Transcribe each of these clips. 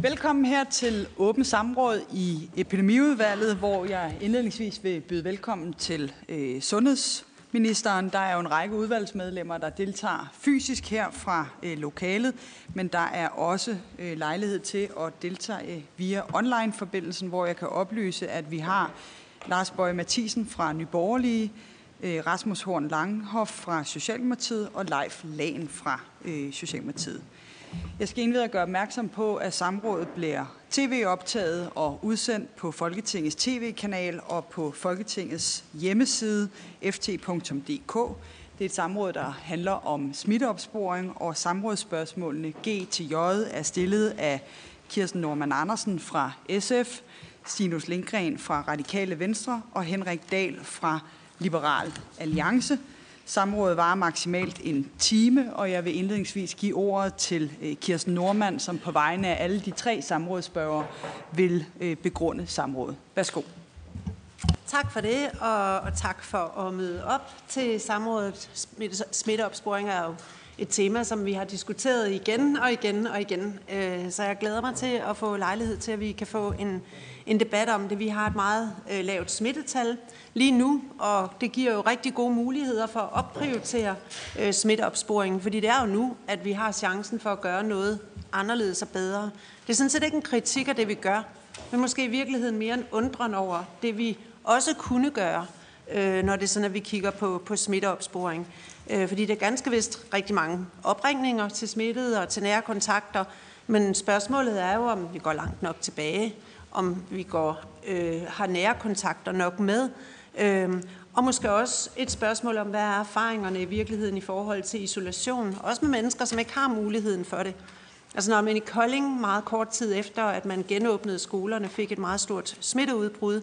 Velkommen her til åbent samråd i Epidemiudvalget, hvor jeg indledningsvis vil byde velkommen til sundhedsministeren. Der er jo en række udvalgsmedlemmer, der deltager fysisk her fra lokalet, men der er også lejlighed til at deltage via online-forbindelsen, hvor jeg kan oplyse, at vi har Lars Boje Mathiesen fra Nye Borgerlige, Rasmus Horn Langhoff fra Socialdemokratiet og Leif Lahn fra Socialdemokratiet. Jeg skal indvidere gøre opmærksom på, at samrådet bliver tv-optaget og udsendt på Folketingets tv-kanal og på Folketingets hjemmeside ft.dk. Det er et samråd, der handler om smitteopsporing, og samrådsspørgsmålene G til J er stillet af Kirsten Normann Andersen fra SF, Stinus Lindgreen fra Radikale Venstre og Henrik Dahl fra Liberal Alliance. Samrådet varer maksimalt en time, og jeg vil indledningsvis give ordet til Kirsten Normann, som på vegne af alle de 3 samrådsspørgere vil begrunde samrådet. Værsgo. Tak for det, og tak for at møde op til samrådet. Smitteopsporing er jo et tema, som vi har diskuteret igen og igen og igen. Så jeg glæder mig til at få lejlighed til, at vi kan få en debat om det. Vi har et meget lavt smittetal lige nu, og det giver jo rigtig gode muligheder for at opprioritere smitteopsporingen, fordi det er jo nu, at vi har chancen for at gøre noget anderledes og bedre. Det er sådan set ikke en kritik af det, vi gør, men måske i virkeligheden mere en undren over det, vi også kunne gøre, når det er sådan, at vi kigger på smitteopsporing. Fordi det er ganske vist rigtig mange opringninger til smittede og til nære kontakter, men spørgsmålet er jo, om vi går langt nok tilbage, om vi har nære kontakter nok med, og måske også et spørgsmål om, hvad er erfaringerne i virkeligheden i forhold til isolation, også med mennesker, som ikke har muligheden for det. Altså når man i Kolding meget kort tid efter, at man genåbnede skolerne, fik et meget stort smitteudbrud,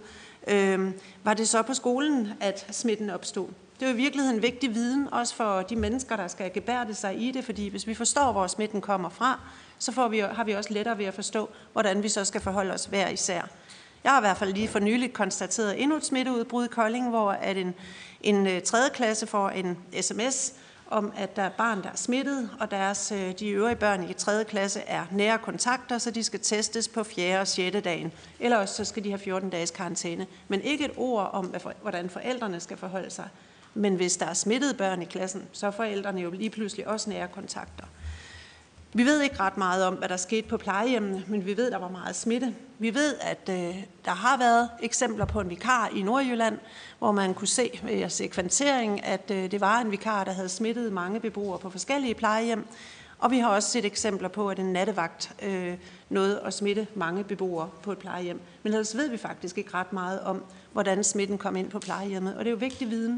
var det så på skolen, at smitten opstod. Det er jo i virkeligheden vigtig viden, også for de mennesker, der skal gebærde sig i det, fordi hvis vi forstår, hvor smitten kommer fra, så har vi også lettere ved at forstå, hvordan vi så skal forholde os hver især. Jeg har i hvert fald lige for nyligt konstateret endnu et smitteudbrud i Kolding, hvor at en 3. klasse får en sms om, at der er barn, der er smittet, og de øvrige børn i 3. klasse er nære kontakter, så de skal testes på 4. og 6. dagen. Eller også så skal de have 14 dages karantæne. Men ikke et ord om, hvordan forældrene skal forholde sig. Men hvis der er smittede børn i klassen, så er forældrene jo lige pludselig også nære kontakter. Vi ved ikke ret meget om, hvad der skete på plejehjemmene, men vi ved, der var meget smitte. Vi ved, at der har været eksempler på en vikar i Nordjylland, hvor man kunne se ved sekventering, at det var en vikar, der havde smittet mange beboere på forskellige plejehjem. Og vi har også set eksempler på, at en nattevagt nåede at smitte mange beboere på et plejehjem. Men ellers ved vi faktisk ikke ret meget om, hvordan smitten kom ind på plejehjemmet, og det er jo vigtig viden.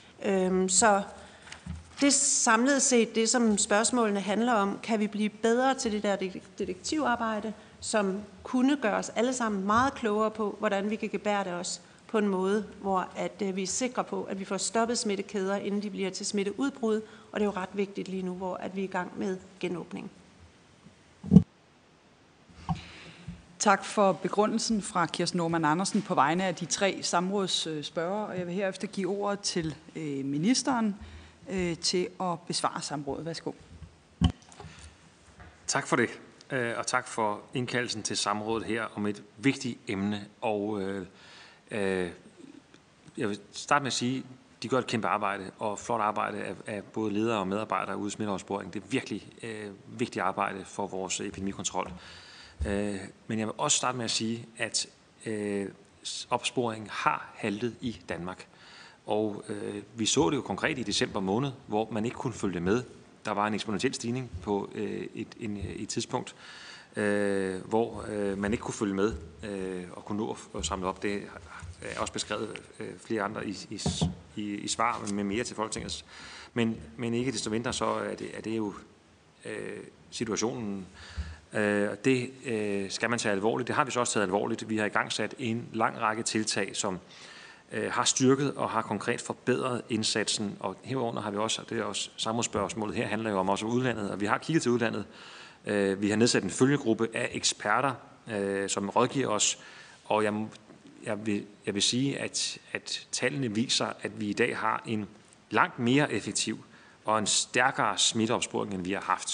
Så det samlet set, det som spørgsmålene handler om, kan vi blive bedre til det der detektivarbejde, som kunne gøre os alle sammen meget klogere på, hvordan vi kan gebærde os på en måde, hvor at vi er sikre på, at vi får stoppet smittekæder, inden de bliver til smitteudbrud, og det er jo ret vigtigt lige nu, hvor at vi er i gang med genåbning. Tak for begrundelsen fra Kirsten Normann Andersen på vegne af de 3 samrådsspørgere, og jeg vil herefter give ordet til ministeren til at besvare samrådet. Værsgo. Tak for det, og tak for indkaldelsen til samrådet her om et vigtigt emne. Og jeg vil starte med at sige, at de gør et kæmpe arbejde og flot arbejde af både ledere og medarbejdere ude i smitteopsporing. Det er virkelig vigtigt arbejde for vores epidemikontrol. Men jeg vil også starte med at sige, at opsporingen har haltet i Danmark. Og vi så det jo konkret i december måned, hvor man ikke kunne følge med. Der var en eksponentiel stigning på et tidspunkt, hvor man ikke kunne følge med og kunne nå at samle op. Det er også beskrevet flere andre i svar med mere til Folketingets. Men ikke desto mindre, så er det jo situationen. Det skal man tage alvorligt. Det har vi så også taget alvorligt. Vi har igangsat en lang række tiltag, som har styrket og har konkret forbedret indsatsen. Og herunder har vi også, det er også samrådsspørgsmålet her, handler jo om også udlandet, og vi har kigget til udlandet. Vi har nedsat en følgegruppe af eksperter, som rådgiver os, og jeg vil sige, at tallene viser, at vi i dag har en langt mere effektiv og en stærkere smitteopsporing, end vi har haft.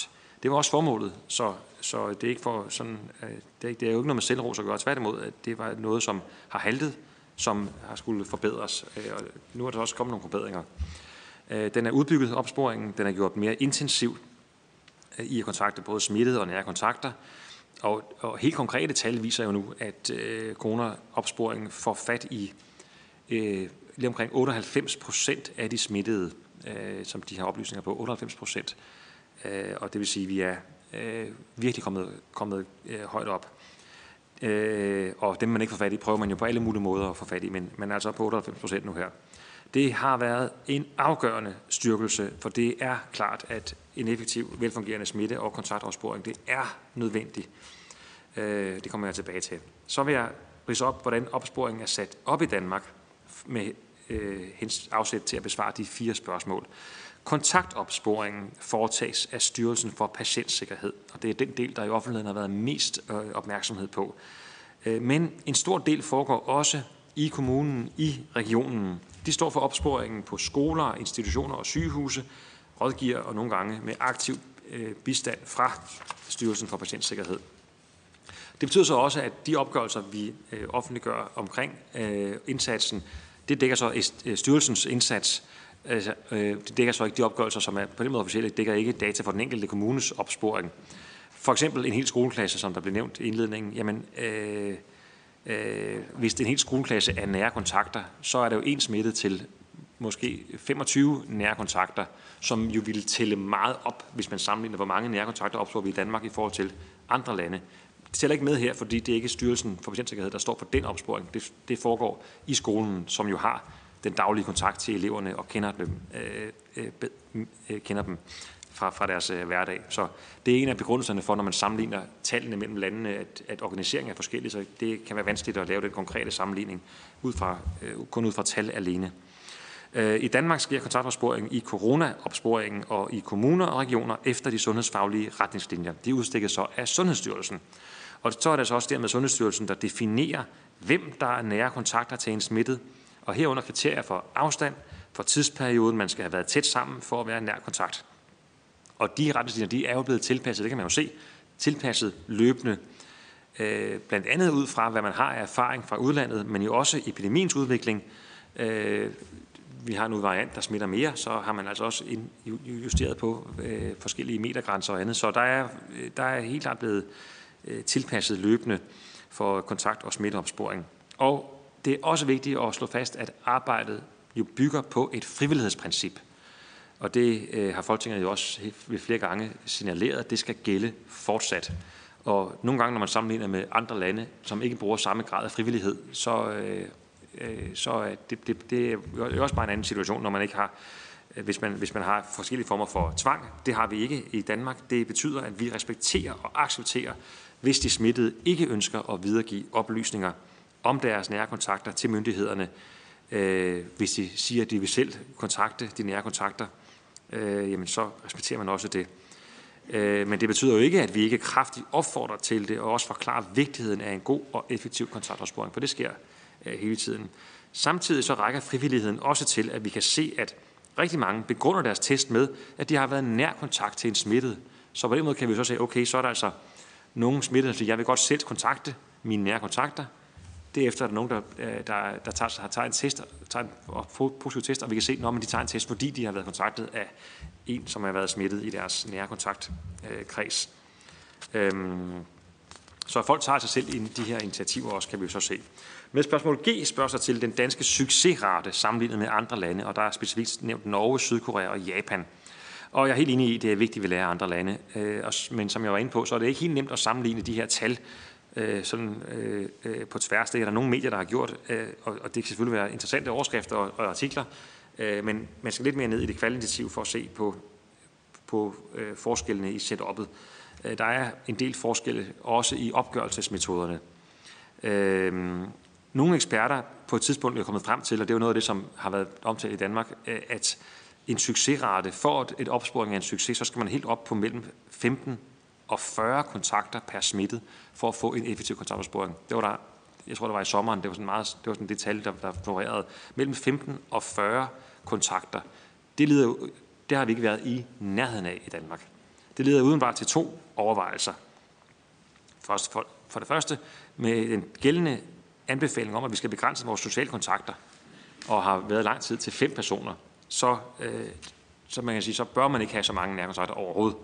Det var også formålet, så det er ikke for sådan, det er jo ikke noget med selvros at gøre. Tværtimod, at det var noget, som har haltet, som har skulle forbedres. Og nu er der også kommet nogle forbedringer. Den er udbygget, opsporingen. Den er gjort mere intensiv i at kontakte både smittede og nære kontakter. Og helt konkrete tal viser jo nu, at coronaopsporingen får fat i lige omkring 98% af de smittede, som de har oplysninger på. 98%. Og det vil sige, at vi er virkelig kommet højt op. Og dem, man ikke får fat i, prøver man jo på alle mulige måder at få fat i, men altså på 98% nu her. Det har været en afgørende styrkelse, for det er klart, at en effektiv, velfungerende smitte- og kontaktopsporing, det er nødvendigt. Det kommer jeg tilbage til. Så vil jeg ridse op, hvordan opsporingen er sat op i Danmark med afsæt til at besvare de 4 spørgsmål. Kontaktopsporingen foretages af Styrelsen for Patientsikkerhed, og det er den del, der i offentligheden har været mest opmærksomhed på. Men en stor del foregår også i kommunen, i regionen. De står for opsporingen på skoler, institutioner og sygehuse, rådgiver og nogle gange med aktiv bistand fra Styrelsen for Patientsikkerhed. Det betyder så også, at de opgørelser, vi offentliggør omkring indsatsen, det dækker så styrelsens indsats. Det dækker så ikke de opgørelser, som er på den måde officielle, det dækker ikke data for den enkelte kommunes opsporing. For eksempel en hel skoleklasse, som der blev nævnt i indledningen, jamen hvis det er en hel skoleklasse af nære kontakter, så er der jo en smittet til måske 25 nære kontakter, som jo ville tælle meget op, hvis man sammenligner, hvor mange nære kontakter opstår vi i Danmark i forhold til andre lande. Det tæller ikke med her, fordi det er ikke Styrelsen for Patientsikkerhed, der står for den opsporing. Det foregår i skolen, som jo har den daglige kontakt til eleverne og kender dem fra deres hverdag. Så det er en af begrundelserne for, når man sammenligner tallene mellem landene, at organiseringen er forskellig, så det kan være vanskeligt at lave den konkrete sammenligning kun ud fra tal alene. I Danmark sker kontaktopsporing i coronaopsporingen og i kommuner og regioner efter de sundhedsfaglige retningslinjer. De udstikkes så af Sundhedsstyrelsen. Og så er det så også dermed Sundhedsstyrelsen, der definerer, hvem der er nære kontakter til en smittet, og herunder kriterier for afstand, for tidsperioden, man skal have været tæt sammen for at være nær kontakt. Og de retningslinjer, de er jo blevet tilpasset, det kan man jo se, tilpasset løbende, blandt andet ud fra, hvad man har af erfaring fra udlandet, men jo også epidemiens udvikling. Vi har nu en variant, der smitter mere, så har man altså også justeret på forskellige metergrænser og andet. Så der er helt klart blevet tilpasset løbende for kontakt- og smitteopsporing. Og det er også vigtigt at slå fast, at arbejdet jo bygger på et frivillighedsprincip. Og det har Folketinget jo også ved flere gange signaleret, at det skal gælde fortsat. Og nogle gange, når man sammenligner med andre lande, som ikke bruger samme grad af frivillighed, så er det er også bare en anden situation, når man ikke har, hvis man har forskellige former for tvang. Det har vi ikke i Danmark. Det betyder, at vi respekterer og accepterer, hvis de smittede ikke ønsker at videregive oplysninger om deres nære kontakter til myndighederne. Hvis de siger, at de vil selv kontakte de nære kontakter, jamen så respekterer man også det. Men det betyder jo ikke, at vi ikke kraftigt opfordrer til det, og også forklarer vigtigheden af en god og effektiv kontaktopsporing, for det sker hele tiden. Samtidig så rækker frivilligheden også til, at vi kan se, at rigtig mange begrunder deres test med, at de har været nær kontakt til en smittet. Så på den måde kan vi så sige, okay, så er der altså nogle smittede, der siger, jeg vil godt selv kontakte mine nære kontakter. Derefter er der nogen, der tager en test, tager en positiv test, og vi kan se, at de tager en test, fordi de har været kontaktet af en, som har været smittet i deres nære kontaktkreds. Så folk tager sig selv ind de her initiativer også, kan vi jo så se. Med spørgsmål G spørger sig til den danske succesrate sammenlignet med andre lande, og der er specifikt nævnt Norge, Sydkorea og Japan. Og jeg er helt enig i, at det er vigtigt, at vi lærer andre lande. Men som jeg var inde på, så er det ikke helt nemt at sammenligne de her tal på tværs. Det er der nogle medier, der har gjort, og det kan selvfølgelig være interessante overskrifter og artikler, men man skal lidt mere ned i det kvalitative for at se på forskellene i setup'et. Der er en del forskelle også i opgørelsesmetoderne. Nogle eksperter på et tidspunkt er kommet frem til, og det er jo noget af det, som har været omtalt i Danmark, at en succesrate for et opsporing af en succes, så skal man helt op på mellem 15 og 40 kontakter per smittet for at få en effektiv kontaktopsporing. Det var der, jeg tror, det var i sommeren, det var sådan det tal, der florerede. Mellem 15 og 40 kontakter. Det har vi ikke været i nærheden af i Danmark. Det leder udenbart til 2 overvejelser. For det første, med den gældende anbefaling om, at vi skal begrænse vores sociale kontakter, og har været lang tid til 5 personer, så man kan sige, så bør man ikke have så mange nærkontakter overhovedet.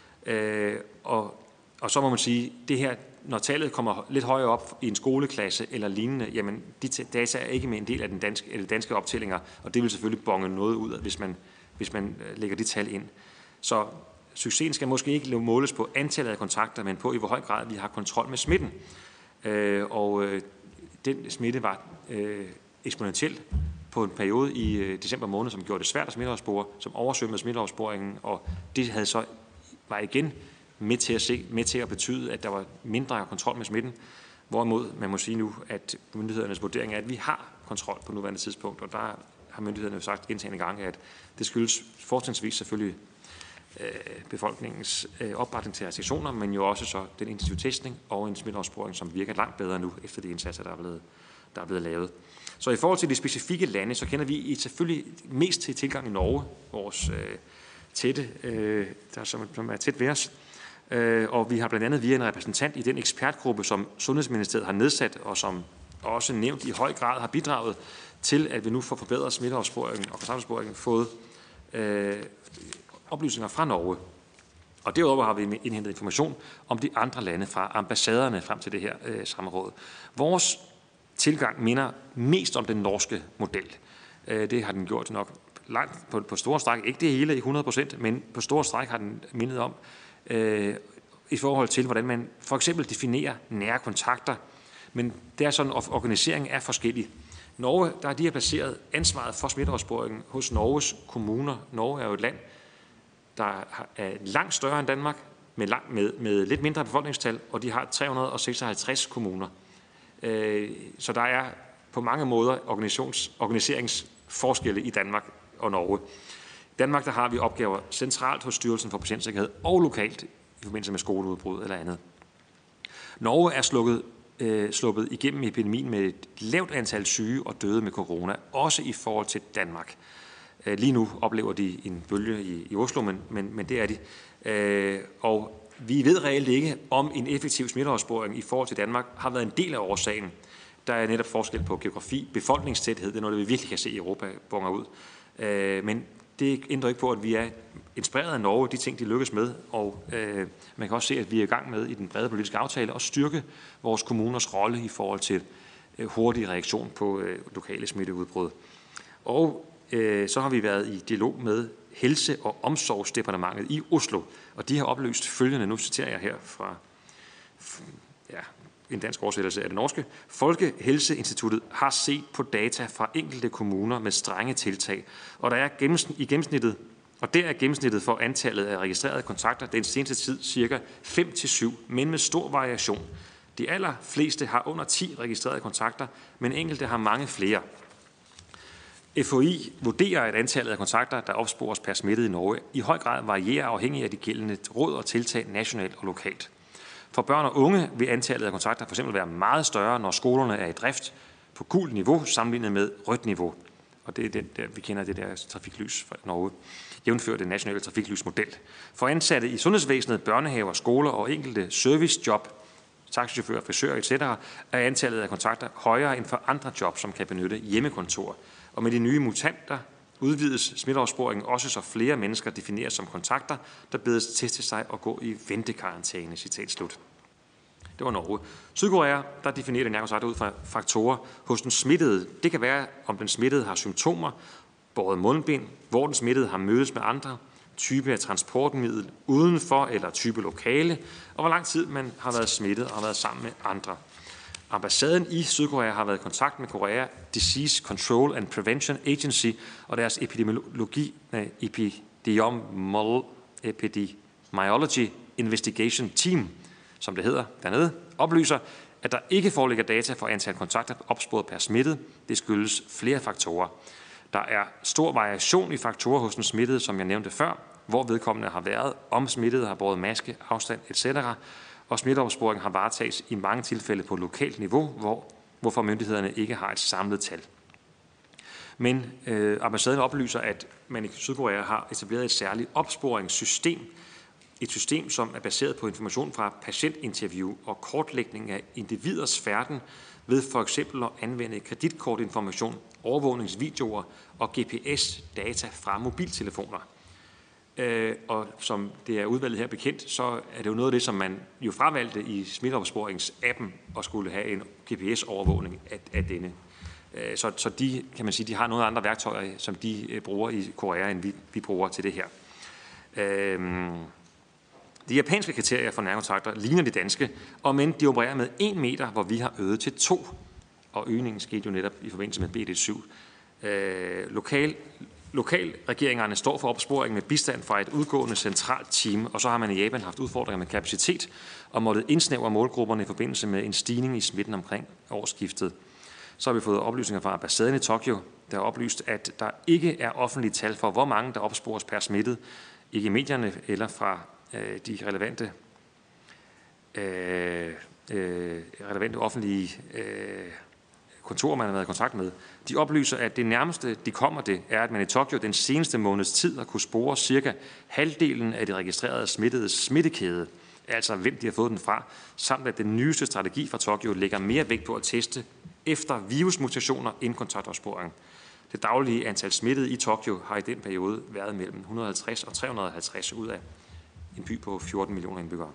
Og så må man sige, det her, når tallet kommer lidt højere op i en skoleklasse eller lignende, jamen de data er ikke med en del af de danske optællinger, og det vil selvfølgelig bonge noget ud af, hvis man lægger de tal ind. Så succesen skal måske ikke måles på antallet af kontakter, men på i hvor høj grad vi har kontrol med smitten. Den smitte var eksponentiel på en periode i december måned, som gjorde det svært at smitteopspore, som oversvømmede smitteopsporingen, og det var igen med til at betyde, at der var mindre kontrol med smitten. Hvorimod man må sige nu, at myndighedernes vurdering er, at vi har kontrol på nuværende tidspunkt, og der har myndighederne jo sagt gentagne gange, at det skyldes fortrinsvis selvfølgelig befolkningens opbakning til restriktioner, men jo også så den intensive testning og en smitteopsporing, som virker langt bedre nu, efter de indsatser, der er blevet lavet. Så i forhold til de specifikke lande, så kender vi selvfølgelig mest til tilgang i Norge, vores som er tæt ved os. Og vi har blandt andet via en repræsentant i den ekspertgruppe, som Sundhedsministeriet har nedsat, og som også nævnt i høj grad har bidraget til, at vi nu får forbedret smitteopsporingen og kontaktopsporingen, fået oplysninger fra Norge. Og derudover har vi indhentet information om de andre lande fra ambassaderne frem til det her samråd. Vores tilgang minder mest om den norske model. Det har den gjort nok langt på store stræk. Ikke det hele i 100%, men på store stræk har den mindet om i forhold til, hvordan man for eksempel definerer nære kontakter. Men det er sådan, at organiseringen er forskellig. Norge, der har de placeret ansvaret for smitteopsporingen hos Norges kommuner. Norge er jo et land, der er langt større end Danmark, med lidt mindre befolkningstal, og de har 356 kommuner. Så der er på mange måder organiseringsforskelle i Danmark og Norge. I Danmark der har vi opgaver centralt hos Styrelsen for Patientsikkerhed og lokalt i forbindelse med skoleudbrud eller andet. Norge er sluppet igennem epidemien med et lavt antal syge og døde med corona, også i forhold til Danmark. Lige nu oplever de en bølge i Oslo, men det er de. Og vi ved reelt ikke, om en effektiv smitteopsporing i forhold til Danmark har været en del af årsagen. Der er netop forskel på geografi, befolkningstæthed, det er noget, vi virkelig kan se i Europa bonger ud. Men det ændrer ikke på, at vi er inspireret af Norge, de ting, de lykkes med, og man kan også se, at vi er i gang med i den brede politiske aftale at styrke vores kommuners rolle i forhold til hurtig reaktion på lokale smitteudbrud. Og så har vi været i dialog med Helse- og Omsorgsdepartementet i Oslo, og de har oplyst følgende, nu citerer jeg her fra en dansk oversættelse af det norske. Folkehelseinstituttet har set på data fra enkelte kommuner med strenge tiltag, og der er gennemsnittet for antallet af registrerede kontakter den seneste tid cirka 5-7, men med stor variation. De allerfleste har under 10 registrerede kontakter, men enkelte har mange flere. FHI vurderer, at antallet af kontakter, der opspores per smittet i Norge, i høj grad varierer afhængig af de gældende råd og tiltag nationalt og lokalt. For børn og unge vil antallet af kontakter f.eks. være meget større, når skolerne er i drift på gult niveau sammenlignet med rødt niveau. Og det er den der, vi kender det der trafiklys fra Norge, jævnført den nationale trafiklysmodel. For ansatte i sundhedsvæsenet, børnehaver, skoler og enkelte servicejob, taxichauffører, frisører etc., er antallet af kontakter højere end for andre job, som kan benytte hjemmekontor. Og med de nye mutanter udvides smitteopsporingen også, så flere mennesker defineres som kontakter, der bedes teste sig og gå i ventekarantæne. Citat slut. Det var Norge. Sydkorea, der definerer den nærkontakter ud fra faktorer hos den smittede. Det kan være, om den smittede har symptomer, båret mundbind, hvor den smittede har mødes med andre, type af transportmiddel udenfor eller type lokale, og hvor lang tid man har været smittet og har været sammen med andre. Ambassaden i Sydkorea har været i kontakt med Korea Disease Control and Prevention Agency og deres Epidemiology Investigation Team, som det hedder dernede, oplyser, at der ikke foreligger data for antal kontakter opsporet per smittet. Det skyldes flere faktorer. Der er stor variation i faktorer hos den smittede, som jeg nævnte før, hvor vedkommende har været, om smittede har båret maske, afstand etc., og smitteopsporing har varetages i mange tilfælde på lokalt niveau, hvorfor myndighederne ikke har et samlet tal. Men ambassaden oplyser, at man i Sydkorea har etableret et særligt opsporingssystem et system, som er baseret på information fra patientinterview og kortlægning af individers færden ved for eksempel at anvende kreditkortinformation, overvågningsvideoer og GPS-data fra mobiltelefoner. Og som det er udvalget her bekendt, så er det jo noget af det, som man jo fravalgte i smitteopsporings-appen at skulle have en GPS-overvågning af denne. Så de, kan man sige, de har nogle andre værktøjer, som de bruger i Korea, end vi bruger til det her. De japanske kriterier for nærkontakter ligner de danske, og men de opererer med 1 meter, hvor vi har øget til 2. Og øgningen skete jo netop i forbindelse med BD7. Lokalregeringerne står for opsporing med bistand fra et udgående centralt team, og så har man i Japan haft udfordringer med kapacitet og måttet indsnævre målgrupperne i forbindelse med en stigning i smitten omkring årsskiftet. Så har vi fået oplysninger fra ambassaden i Tokyo, der har oplyst, at der ikke er offentlige tal for, hvor mange der opspores per smittet, ikke i medierne eller fra de relevante offentlige kontorer, man har været i kontakt med. De oplyser, at det nærmeste, de kommer det, er, at man i Tokyo den seneste måneds tid har kunne spore cirka halvdelen af de registrerede smittedes smittekæde, altså hvem de har fået den fra, samt at den nyeste strategi fra Tokyo lægger mere vægt på at teste efter virusmutationer end kontaktopsporing. Det daglige antal smittede i Tokyo har i den periode været mellem 150 og 350 ud af en by på 14 millioner indbyggere.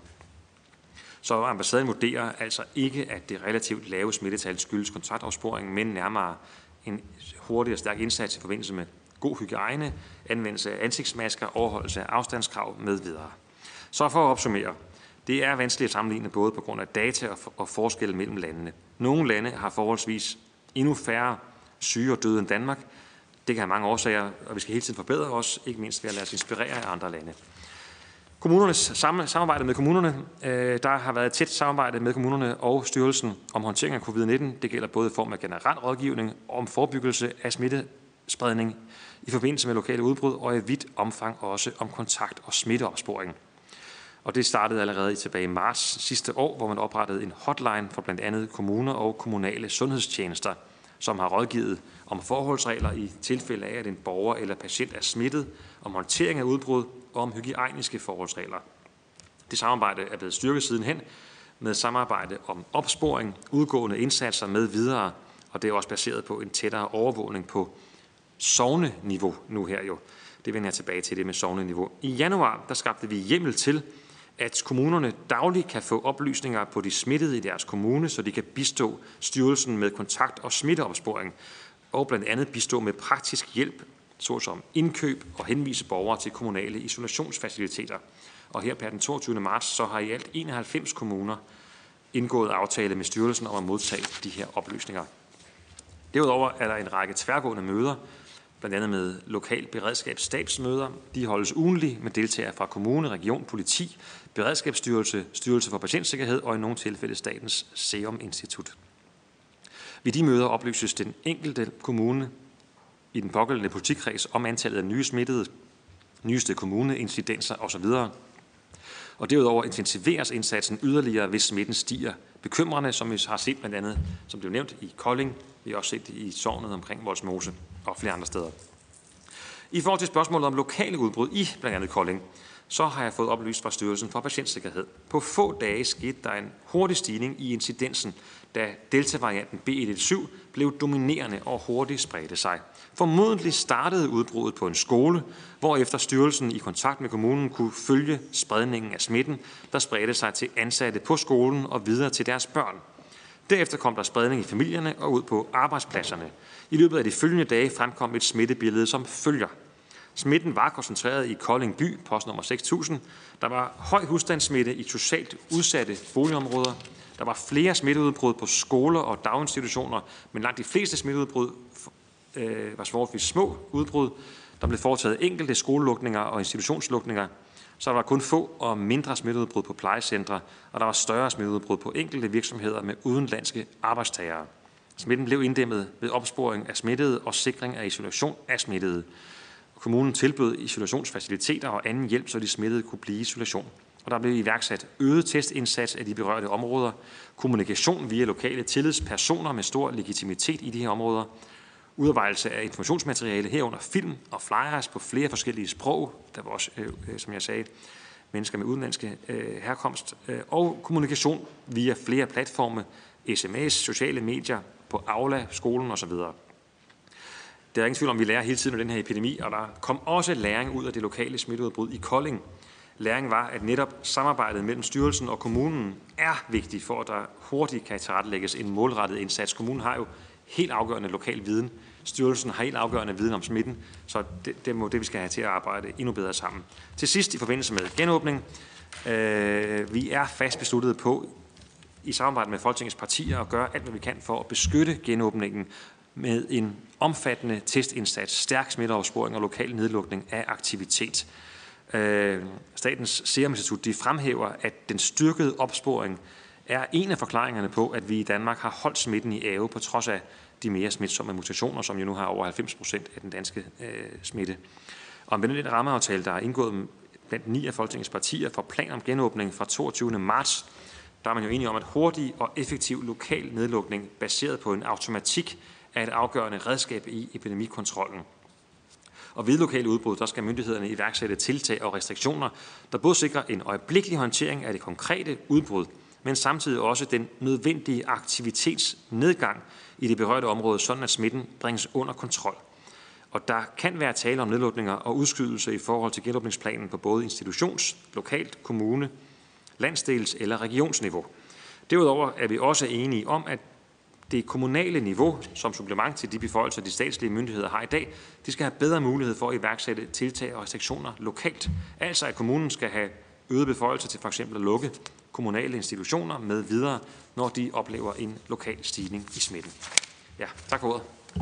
Så ambassaden vurderer altså ikke, at det relativt lave smittetal skyldes kontaktopsporing, men nærmere en hurtig og stærk indsats i forbindelse med god hygiejne, anvendelse af ansigtsmasker, overholdelse af afstandskrav med videre. Så for at opsummere, det er vanskeligt at sammenligne både på grund af data og forskelle mellem landene. Nogle lande har forholdsvis endnu færre syge og døde end Danmark. Det kan have mange årsager, og vi skal hele tiden forbedre os, ikke mindst ved at lade os inspirere af andre lande. Kommunernes samarbejde med kommunerne. Der har været et tæt samarbejde med kommunerne og styrelsen om håndtering af covid-19. Det gælder både i form af generel rådgivning og om forebyggelse af smittespredning i forbindelse med lokale udbrud og i vidt omfang også om kontakt- og smitteopsporing. Og det startede allerede tilbage i marts sidste år, hvor man oprettede en hotline for blandt andet kommuner og kommunale sundhedstjenester, som har rådgivet om forholdsregler i tilfælde af, at en borger eller patient er smittet, om håndtering af udbrud og om hygiejniske forholdsregler. Det samarbejde er blevet styrket sidenhen med samarbejde om opsporing, udgående indsatser med videre, og det er også baseret på en tættere overvågning på sogneniveau nu her jo. Det vender jeg tilbage til, det med sogneniveau. I januar, der skabte vi hjemmel til, at kommunerne dagligt kan få oplysninger på de smittede i deres kommune, så de kan bistå styrelsen med kontakt- og smitteopsporing, og blandt andet bistå med praktisk hjælp, såsom indkøb og henvise borgere til kommunale isolationsfaciliteter. Og her per den 22. marts, så har i alt 91 kommuner indgået aftale med styrelsen om at modtage de her oplysninger. Derudover er der en række tværgående møder, blandt andet med lokal beredskabsstabsmøder. De holdes ugentligt med deltagere fra kommune, region, politi, beredskabsstyrelse, styrelse for patientsikkerhed og i nogle tilfælde Statens Serum Institut. Ved de møder oplyses den enkelte kommune i den pågældende politikreds om antallet af nye smittede, nyeste kommuneincidenser osv. Og derudover intensiveres indsatsen yderligere, hvis smitten stiger bekymrende, som vi har set blandt andet, som blev nævnt i Kolding. Vi har også set det i sognet omkring Vollsmose og flere andre steder. I forhold til spørgsmålet om lokale udbrud i blandt andet Kolding, så har jeg fået oplyst fra Styrelsen for Patientsikkerhed. På få dage skete der en hurtig stigning i incidensen, da delta-varianten B117 blev dominerende og hurtigt spredte sig. Formodentlig startede udbruddet på en skole, hvorefter styrelsen i kontakt med kommunen kunne følge spredningen af smitten, der spredte sig til ansatte på skolen og videre til deres børn. Derefter kom der spredning i familierne og ud på arbejdspladserne. I løbet af de følgende dage fremkom et smittebillede som følger. Smitten var koncentreret i Kolding by, postnummer 6000. Der var høj husstandssmitte i socialt udsatte boligområder. Der var flere smitteudbrud på skoler og daginstitutioner, men langt de fleste smitteudbrud var forholdsvis små udbrud. Der blev foretaget enkelte skolelukninger og institutionslukninger. Så der var kun få og mindre smitteudbrud på plejecentre, og der var større smitteudbrud på enkelte virksomheder med udenlandske arbejdstagere. Smitten blev inddæmmet ved opsporing af smittede og sikring af isolation af smittede. Kommunen tilbød isolationsfaciliteter og anden hjælp, så de smittede kunne blive i isolation. Og der blev iværksat øget testindsats af de berørte områder, kommunikation via lokale tillidspersoner med stor legitimitet i de her områder, udarbejdelse af informationsmateriale herunder film og flyers på flere forskellige sprog, der var også, som jeg sagde, mennesker med udenlandske herkomst, og kommunikation via flere platforme, sms, sociale medier, på Aula, skolen osv. Der er ingen tvivl om, at vi lærer hele tiden af den her epidemi, og der kom også læring ud af det lokale smitteudbrud i Kolding. Læring var, at netop samarbejdet mellem styrelsen og kommunen er vigtigt for, at der hurtigt kan tilrettelægges en målrettet indsats. Kommunen har jo helt afgørende lokal viden. Styrelsen har helt afgørende viden om smitten, så det må det, vi skal have til at arbejde endnu bedre sammen. Til sidst i forbindelse med genåbning. Vi er fast besluttet på, i samarbejde med Folketingets partier, at gøre alt, hvad vi kan for at beskytte genåbningen med en omfattende testindsats, stærk smitteopsporing og lokal nedlukning af aktivitet. Statens Serum Institut fremhæver, at den styrkede opsporing er en af forklaringerne på, at vi i Danmark har holdt smitten i ave på trods af de mere smitsomme mutationer, som jo nu har over 90% af den danske smitte. Og med den rammeaftale, der er indgået blandt 9 af Folketingets partier for plan om genåbning fra 22. marts, der er man jo enige om, at hurtig og effektiv lokal nedlukning baseret på en automatik er et afgørende redskab i epidemikontrollen. Og ved lokale udbrud, der skal myndighederne iværksætte tiltag og restriktioner, der både sikrer en øjeblikkelig håndtering af det konkrete udbrud, men samtidig også den nødvendige aktivitetsnedgang i det berørte område, sådan at smitten bringes under kontrol. Og der kan være tale om nedlukninger og udskydelse i forhold til genåbningsplanen på både institutions-, lokalt, kommune, landsdels- eller regionsniveau. Derudover er vi også enige om, at det kommunale niveau, som supplement til de beføjelser, de statslige myndigheder har i dag, de skal have bedre mulighed for at iværksætte tiltag og restriktioner lokalt. Altså at kommunen skal have øget beføjelser til f.eks. at lukke kommunale institutioner med videre, når de oplever en lokal stigning i smitten. Ja, tak for ordet.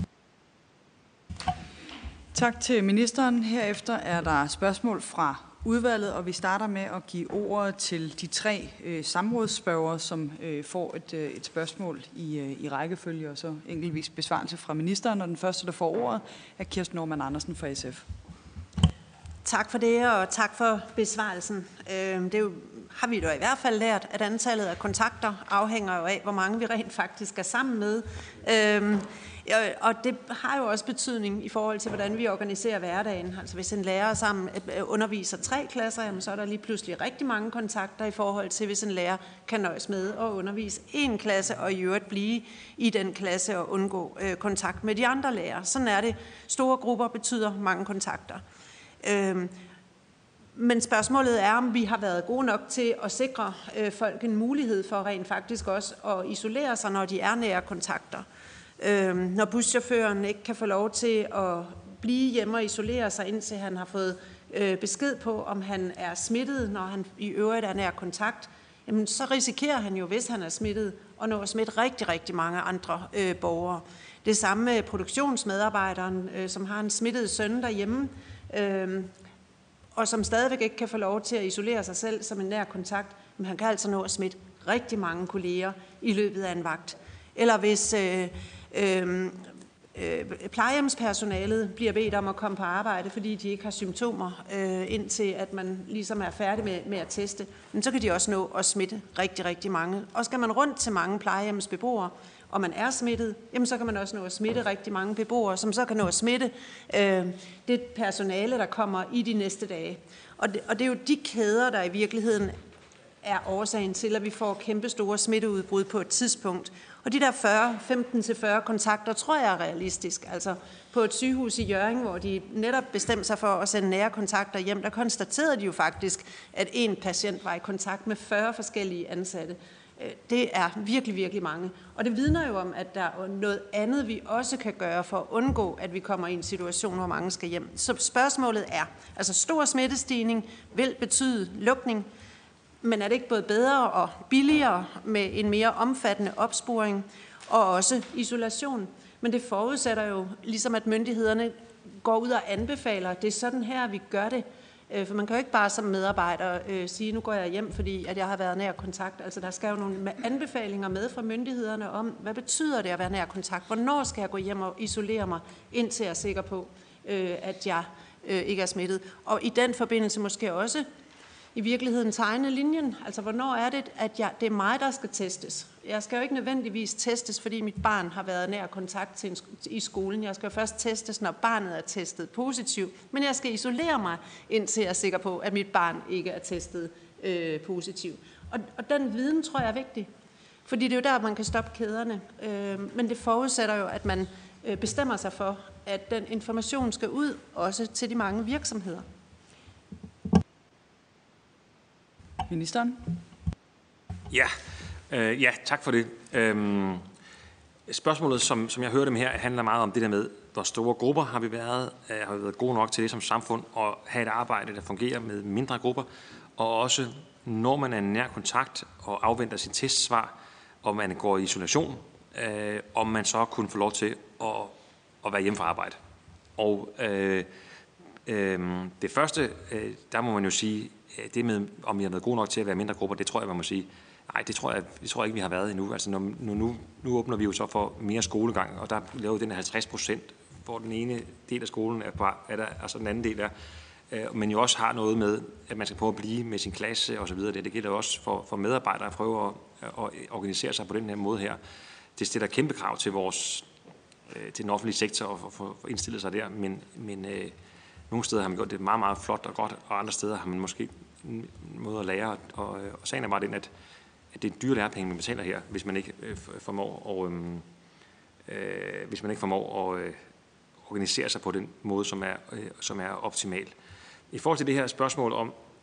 Tak til ministeren. Herefter er der spørgsmål fra udvalget, og vi starter med at give ordet til de 3 samrådsspørgere, som får et spørgsmål i rækkefølge, og så enkeltvis besvarelse fra ministeren. Og den første, der får ordet, er Kirsten Normann Andersen fra SF. Tak for det, og tak for besvarelsen. Har vi jo i hvert fald lært, at antallet af kontakter afhænger jo af, hvor mange vi rent faktisk er sammen med. Og det har jo også betydning i forhold til, hvordan vi organiserer hverdagen. Altså hvis en lærer sammen underviser 3 klasser, jamen, så er der lige pludselig rigtig mange kontakter i forhold til, hvis en lærer kan nøjes med at undervise 1 klasse, og i øvrigt blive i den klasse og undgå kontakt med de andre lærere. Sådan er det. Store grupper betyder mange kontakter. Men spørgsmålet er, om vi har været gode nok til at sikre folk en mulighed for rent faktisk også at isolere sig, når de er nære kontakter. Når buschaufføren ikke kan få lov til at blive hjemme og isolere sig, indtil han har fået besked på, om han er smittet, når han i øvrigt er nær kontakt, jamen, så risikerer han jo, hvis han er smittet, at nå at smitte rigtig, rigtig mange andre borgere. Det samme med produktionsmedarbejderen, som har en smittet søn derhjemme, og som stadigvæk ikke kan få lov til at isolere sig selv som en nær kontakt, men han kan altså nå at smitte rigtig mange kolleger i løbet af en vagt. Eller hvis plejehjemspersonalet bliver bedt om at komme på arbejde, fordi de ikke har symptomer, indtil at man ligesom er færdig med at teste, men så kan de også nå at smitte rigtig, rigtig mange. Og skal man rundt til mange plejehjemsbeboere, og man er smittet, jamen så kan man også nå at smitte rigtig mange beboere, som så kan nå at smitte det personale, der kommer i de næste dage. Og det er jo de kæder, der i virkeligheden er årsagen til, at vi får kæmpe store smitteudbrud på et tidspunkt. Og de der 15-40 kontakter, tror jeg er realistisk. Altså på et sygehus i Hjørring, hvor de netop bestemte sig for at sende nære kontakter hjem, der konstaterede de jo faktisk, at en patient var i kontakt med 40 forskellige ansatte. Det er virkelig, virkelig mange. Og det vidner jo om, at der er noget andet, vi også kan gøre for at undgå, at vi kommer i en situation, hvor mange skal hjem. Så spørgsmålet er, altså stor smittestigning vil betyde lukning, men er det ikke både bedre og billigere med en mere omfattende opsporing og også isolation? Men det forudsætter jo ligesom, at myndighederne går ud og anbefaler, at det er sådan her, vi gør det. For man kan jo ikke bare som medarbejder sige, nu går jeg hjem, fordi at jeg har været nær kontakt. Altså der skal jo nogle anbefalinger med fra myndighederne om, hvad betyder det at være nær kontakt? Hvornår skal jeg gå hjem og isolere mig, indtil jeg er sikker på, at jeg ikke er smittet? Og i den forbindelse måske også i virkeligheden tegne linjen. Altså, hvornår er det, at det er mig, der skal testes? Jeg skal jo ikke nødvendigvis testes, fordi mit barn har været nær kontakt i skolen. Jeg skal jo først testes, når barnet er testet positiv. Men jeg skal isolere mig, indtil jeg er sikker på, at mit barn ikke er testet positiv. Og den viden tror jeg er vigtig. Fordi det er jo der, man kan stoppe kæderne. Men det forudsætter jo, at man bestemmer sig for, at den information skal ud, også til de mange virksomheder. Ministeren? Ja, tak for det. Spørgsmålet, som jeg hørte dem her, handler meget om det der med, hvor store grupper har vi været gode nok til det som samfund, og have et arbejde, der fungerer med mindre grupper, og også når man er en nær kontakt og afventer sit testsvar, og man går i isolation, om man så kunne få lov til at være hjemme fra arbejde. Og det første, der må man jo sige, det med, om vi har været gode nok til at være mindre grupper, det tror jeg, man må sige, nej, det tror jeg ikke, vi har været endnu. Altså, nu åbner vi jo så for mere skolegang, og der laver den 50%, hvor den ene del af skolen er der, altså den anden del er, men jo også har noget med, at man skal prøve at blive med sin klasse og så videre. Det gælder også for medarbejdere at prøve at organisere sig på den her måde her. Det stiller kæmpe krav til til den offentlige sektor at få indstillet sig der, men nogle steder har man gjort det meget, meget flot og godt, og andre steder har man måske en måde at lære, og sagen er bare den, at det er dyre lærepenge, man betaler her, hvis man ikke formår at organisere sig på den måde, som er optimal. I forhold til det her spørgsmål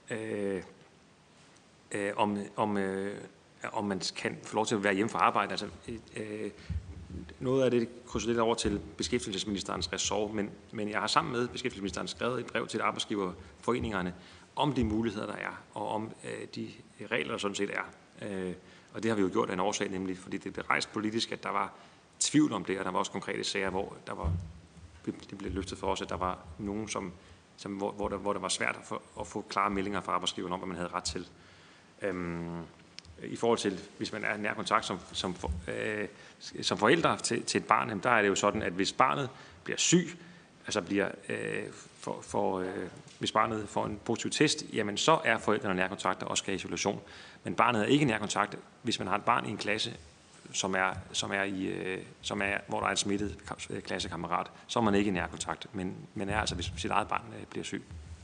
om man kan få lov til at være hjemme fra arbejde, altså noget af det krydser lidt over til beskæftigelsesministerens ressort, men jeg har sammen med beskæftigelsesministeren skrevet et brev til arbejdsgiverforeningerne om de muligheder, der er, og om de regler, der sådan set er. Og det har vi jo gjort af en årsag, nemlig fordi det blev rejst politisk, at der var tvivl om det, og der var også konkrete sager, hvor det blev løftet for os, at der var nogen, hvor der var svært at få klare meldinger fra arbejdsgiveren om, hvad man havde ret til. I forhold til, hvis man er nær kontakt som forældre til et barn, der er det jo sådan, at hvis barnet bliver syg, altså hvis barnet får en positiv test, jamen så er forældrene nær kontakt og skal i isolation. Men barnet er ikke nær kontakt, hvis man har et barn i en klasse, hvor der er en smittet klassekammerat, så er man ikke i nær kontakt, men er altså, hvis sit eget barn bliver syg.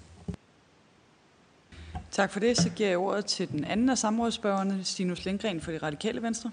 Tak for det. Så giver jeg ordet til den anden af samrådsspørgerne, Stinus Lindgreen for Det Radikale Venstre.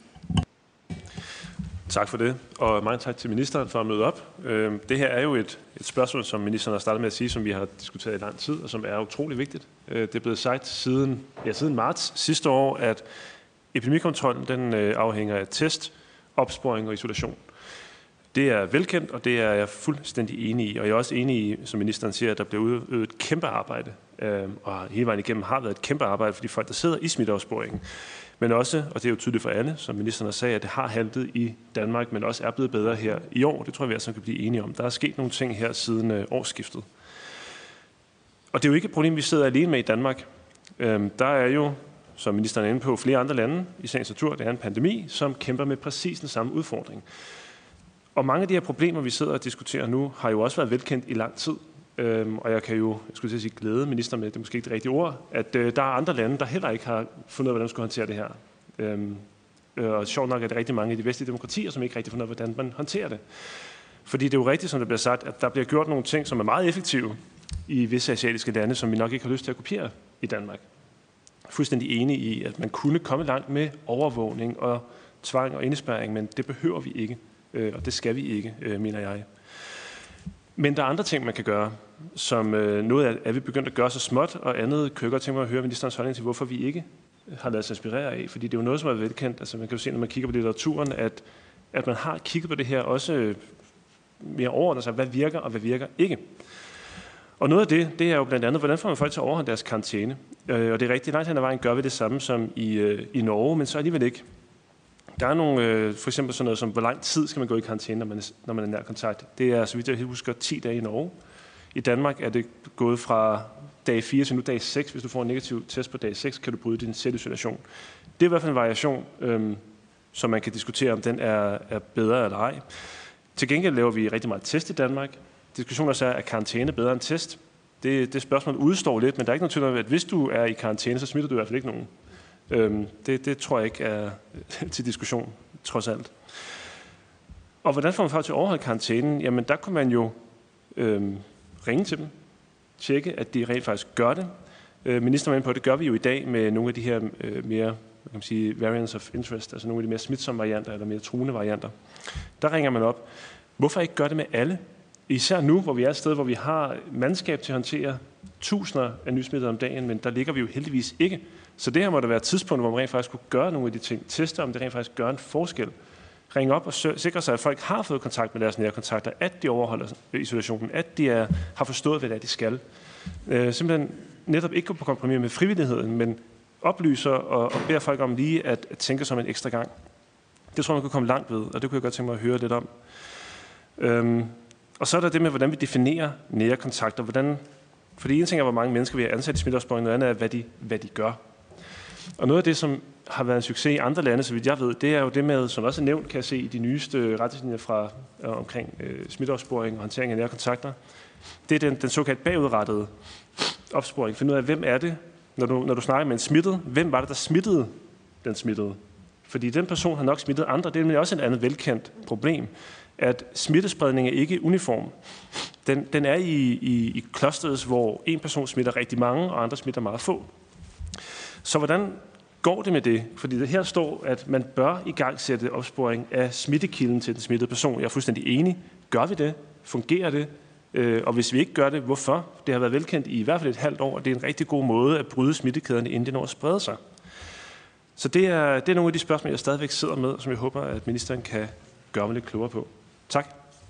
Tak for det, og mange tak til ministeren for at møde op. Det her er jo et spørgsmål, som ministeren har startet med at sige, som vi har diskuteret i lang tid, og som er utrolig vigtigt. Det er blevet sagt siden marts sidste år, at epidemikontrollen den afhænger af test, opsporing og isolation. Det er velkendt, og det er jeg fuldstændig enig i. Og jeg er også enig i, som ministeren siger, at der bliver udøvet et kæmpe arbejde, og hele vejen igennem har været et kæmpe arbejde for de folk, der sidder i smitteopsporingen. Men også, og det er jo tydeligt for alle, som ministeren har sagt, at det har haltet i Danmark, men også er blevet bedre her i år. Det tror jeg, vi altså kan blive enige om. Der er sket nogle ting her siden årsskiftet. Og det er jo ikke et problem, vi sidder alene med i Danmark. Der er jo, som ministeren er inde på, flere andre lande i sagens natur. Det er en pandemi, som kæmper med præcis den samme udfordring. Og mange af de her problemer, vi sidder og diskuterer nu, har jo også været velkendt i lang tid. Og jeg kan jo, glæde ministeren med, det er måske ikke det rigtige ord, at der er andre lande, der heller ikke har fundet ud af, hvordan man skulle håndtere det her. Og sjovt nok er det rigtig mange af de vestlige demokratier, som ikke rigtig fundet ud af, hvordan man håndterer det. Fordi det er jo rigtigt, som det bliver sagt, at der bliver gjort nogle ting, som er meget effektive i visse asiatiske lande, som vi nok ikke har lyst til at kopiere i Danmark. Fuldstændig enig i, at man kunne komme langt med overvågning og tvang og indespærring, men det behøver vi ikke, og det skal vi ikke, mener jeg. Men der er andre ting, man kan gøre, som noget er vi begyndt at gøre så småt, og andet kan jeg godt tænke mig at høre ministerens holdning til, hvorfor vi ikke har ladet sig inspirere af. Fordi det er jo noget, som er velkendt. Altså man kan jo se, når man kigger på litteraturen, at man har kigget på det her også mere overordnet sig, hvad virker og hvad virker ikke. Og noget af det er jo blandt andet, hvordan får man folk til at overholde deres karantæne. Og det er rigtig langt hen ad vejen, gør vi det samme som i Norge, men så alligevel ikke. Der er nogle, for eksempel sådan noget som, hvor lang tid skal man gå i karantæne, når man er nær kontakt. Det er, så vidt jeg husker, 10 dage i Norge. I Danmark er det gået fra dag 4 til nu dag 6. Hvis du får en negativ test på dag 6, kan du bryde din selvisolation. Det er i hvert fald en variation, som man kan diskutere, om den er bedre eller ej. Til gengæld laver vi rigtig meget test i Danmark. Diskussionen er så, er karantæne bedre end test? Det spørgsmål udstår lidt, men der er ikke nogen tvivl om, at hvis du er i karantæne, så smitter du i hvert fald ikke nogen. Det tror jeg ikke er til diskussion, trods alt. Og hvordan får man folk til at overholde karantænen? Jamen, der kunne man jo ringe til dem, tjekke, at de rent faktisk gør det. Ministeren var inde på, det gør vi jo i dag med nogle af de her mere, hvad kan man sige, variants of interest, altså nogle af de mere smitsomme varianter eller mere truende varianter. Der ringer man op. Hvorfor ikke gøre det med alle? Især nu, hvor vi er et sted, hvor vi har mandskab til at håndtere tusinder af nysmittede om dagen, men der ligger vi jo heldigvis ikke. Så det her må der være et tidspunkt, hvor man rent faktisk kunne gøre nogle af de ting. Teste, om det rent faktisk gør en forskel. Ringe op og sikre sig, at folk har fået kontakt med deres nære kontakter, at de overholder isolationen, at de har forstået, hvad det er, de skal. Simpelthen netop ikke gå på kompromis med frivilligheden, men oplyser og beder folk om lige at tænke som en ekstra gang. Det tror jeg, man kunne komme langt ved, og det kunne jeg godt tænke mig at høre lidt om. Og så er der det med, hvordan vi definerer nære kontakter. Fordi en ting er, hvor mange mennesker vi har ansat i smitteopsporing, noget andet er, hvad de gør. Og noget af det, som har været en succes i andre lande, så vidt jeg ved, det er jo det med, som også er nævnt, kan jeg se i de nyeste retningslinjer fra omkring smitteopsporing og håndtering af nære kontakter. Det er den såkaldt bagudrettede opsporing. Find ud af, hvem er det, når du snakker med en smittet, hvem var det, der smittede den smittede? Fordi den person har nok smittet andre. Det er nemlig også et andet velkendt problem, at smittespredning er ikke uniform. Den er i clusters, hvor en person smitter rigtig mange, og andre smitter meget få. Så hvordan går det med det? Fordi det her står, at man bør igangsætte opsporing af smittekilden til den smittede person. Jeg er fuldstændig enig. Gør vi det? Fungerer det? Og hvis vi ikke gør det, hvorfor? Det har været velkendt i hvert fald et halvt år, og det er en rigtig god måde at bryde smittekæderne, inden det når at sprede sig. Så det er nogle af de spørgsmål, jeg stadigvæk sidder med, som jeg håber, at ministeren kan gøre mig lidt klogere på. Tak.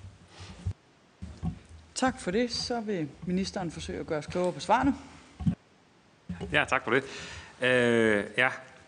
Tak for det. Så vil ministeren forsøge at gøre os klogere på svarene. Ja, tak for det. Jeg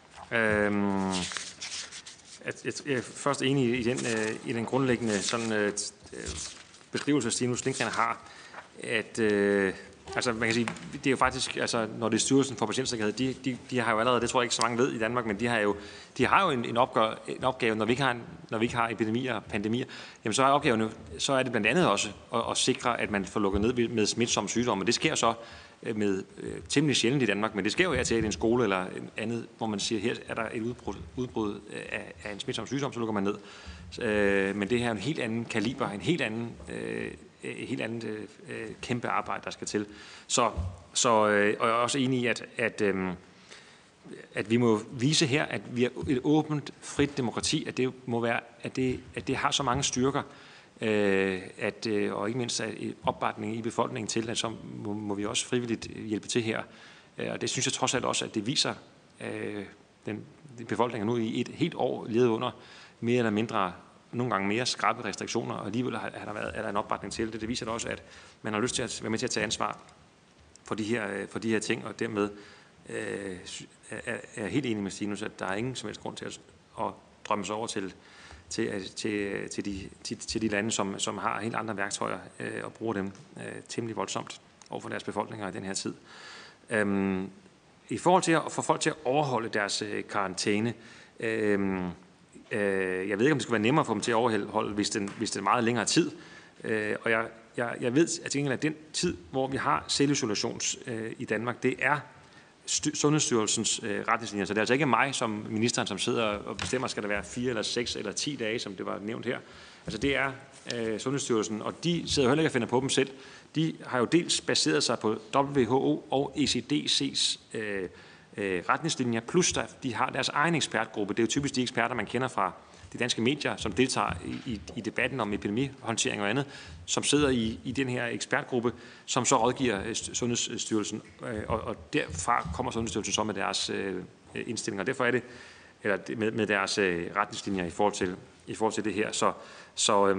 er først enig i den grundlæggende sådan, beskrivelse, Stinus Lindgren har, at altså man kan sige, det er jo faktisk, altså når det er Styrelsen for Patientsikkerhed, de har jo allerede, det tror jeg ikke så mange ved i Danmark, men de har jo en opgave, når vi ikke har epidemier og pandemier, jamen så er opgaven jo, så er det blandt andet også at sikre, at man får lukket ned med smitsomme sygdomme, og det sker så med temmelig sjældent i Danmark, men det sker jo til, at en skole eller en andet, hvor man siger, her er der et udbrud af en smitsom sygdom, så lukker man ned. Men det her er en helt anden kaliber, en helt anden kæmpe arbejde, der skal til. Og jeg er også enig i, at vi må vise her, at vi er et åbent, frit demokrati, at det må være, at det har så mange styrker, og ikke mindst opbakning i befolkningen til, at så må vi også frivilligt hjælpe til her. Og det synes jeg trods alt også, at det viser den befolkningen nu i et helt år levet under mere eller mindre, nogle gange mere skrappe restriktioner, og alligevel er der en opbakning til det. Det viser også, at man har lyst til at være med til at tage ansvar for de her ting, og dermed er jeg helt enig med Stinus, at der er ingen som helst grund til at drømme sig over til de lande, som har helt andre værktøjer og bruger dem temmelig voldsomt over for deres befolkninger i den her tid. I forhold til at få folk til at overholde deres karantæne, jeg ved ikke, om det skulle være nemmere at få dem til at overholde, hvis det er meget længere tid. Og jeg ved at den tid, hvor vi har selvisolation i Danmark, det er Sundhedsstyrelsens retningslinjer. Så det er altså ikke mig som ministeren, som sidder og bestemmer, skal der være 4 eller 6 eller 10 dage, som det var nævnt her. Altså det er Sundhedsstyrelsen, og de sidder jo heller ikke og finder på dem selv. De har jo dels baseret sig på WHO og ECDC's retningslinjer, plus de har deres egen ekspertgruppe. Det er jo typisk de eksperter, man kender fra de danske medier, som deltager i debatten om epidemihåndtering og andet, som sidder i den her ekspertgruppe, som så rådgiver Sundhedsstyrelsen, og derfra kommer Sundhedsstyrelsen så med deres indstillinger. Derfor er det, eller med deres retningslinjer i forhold til det her. Så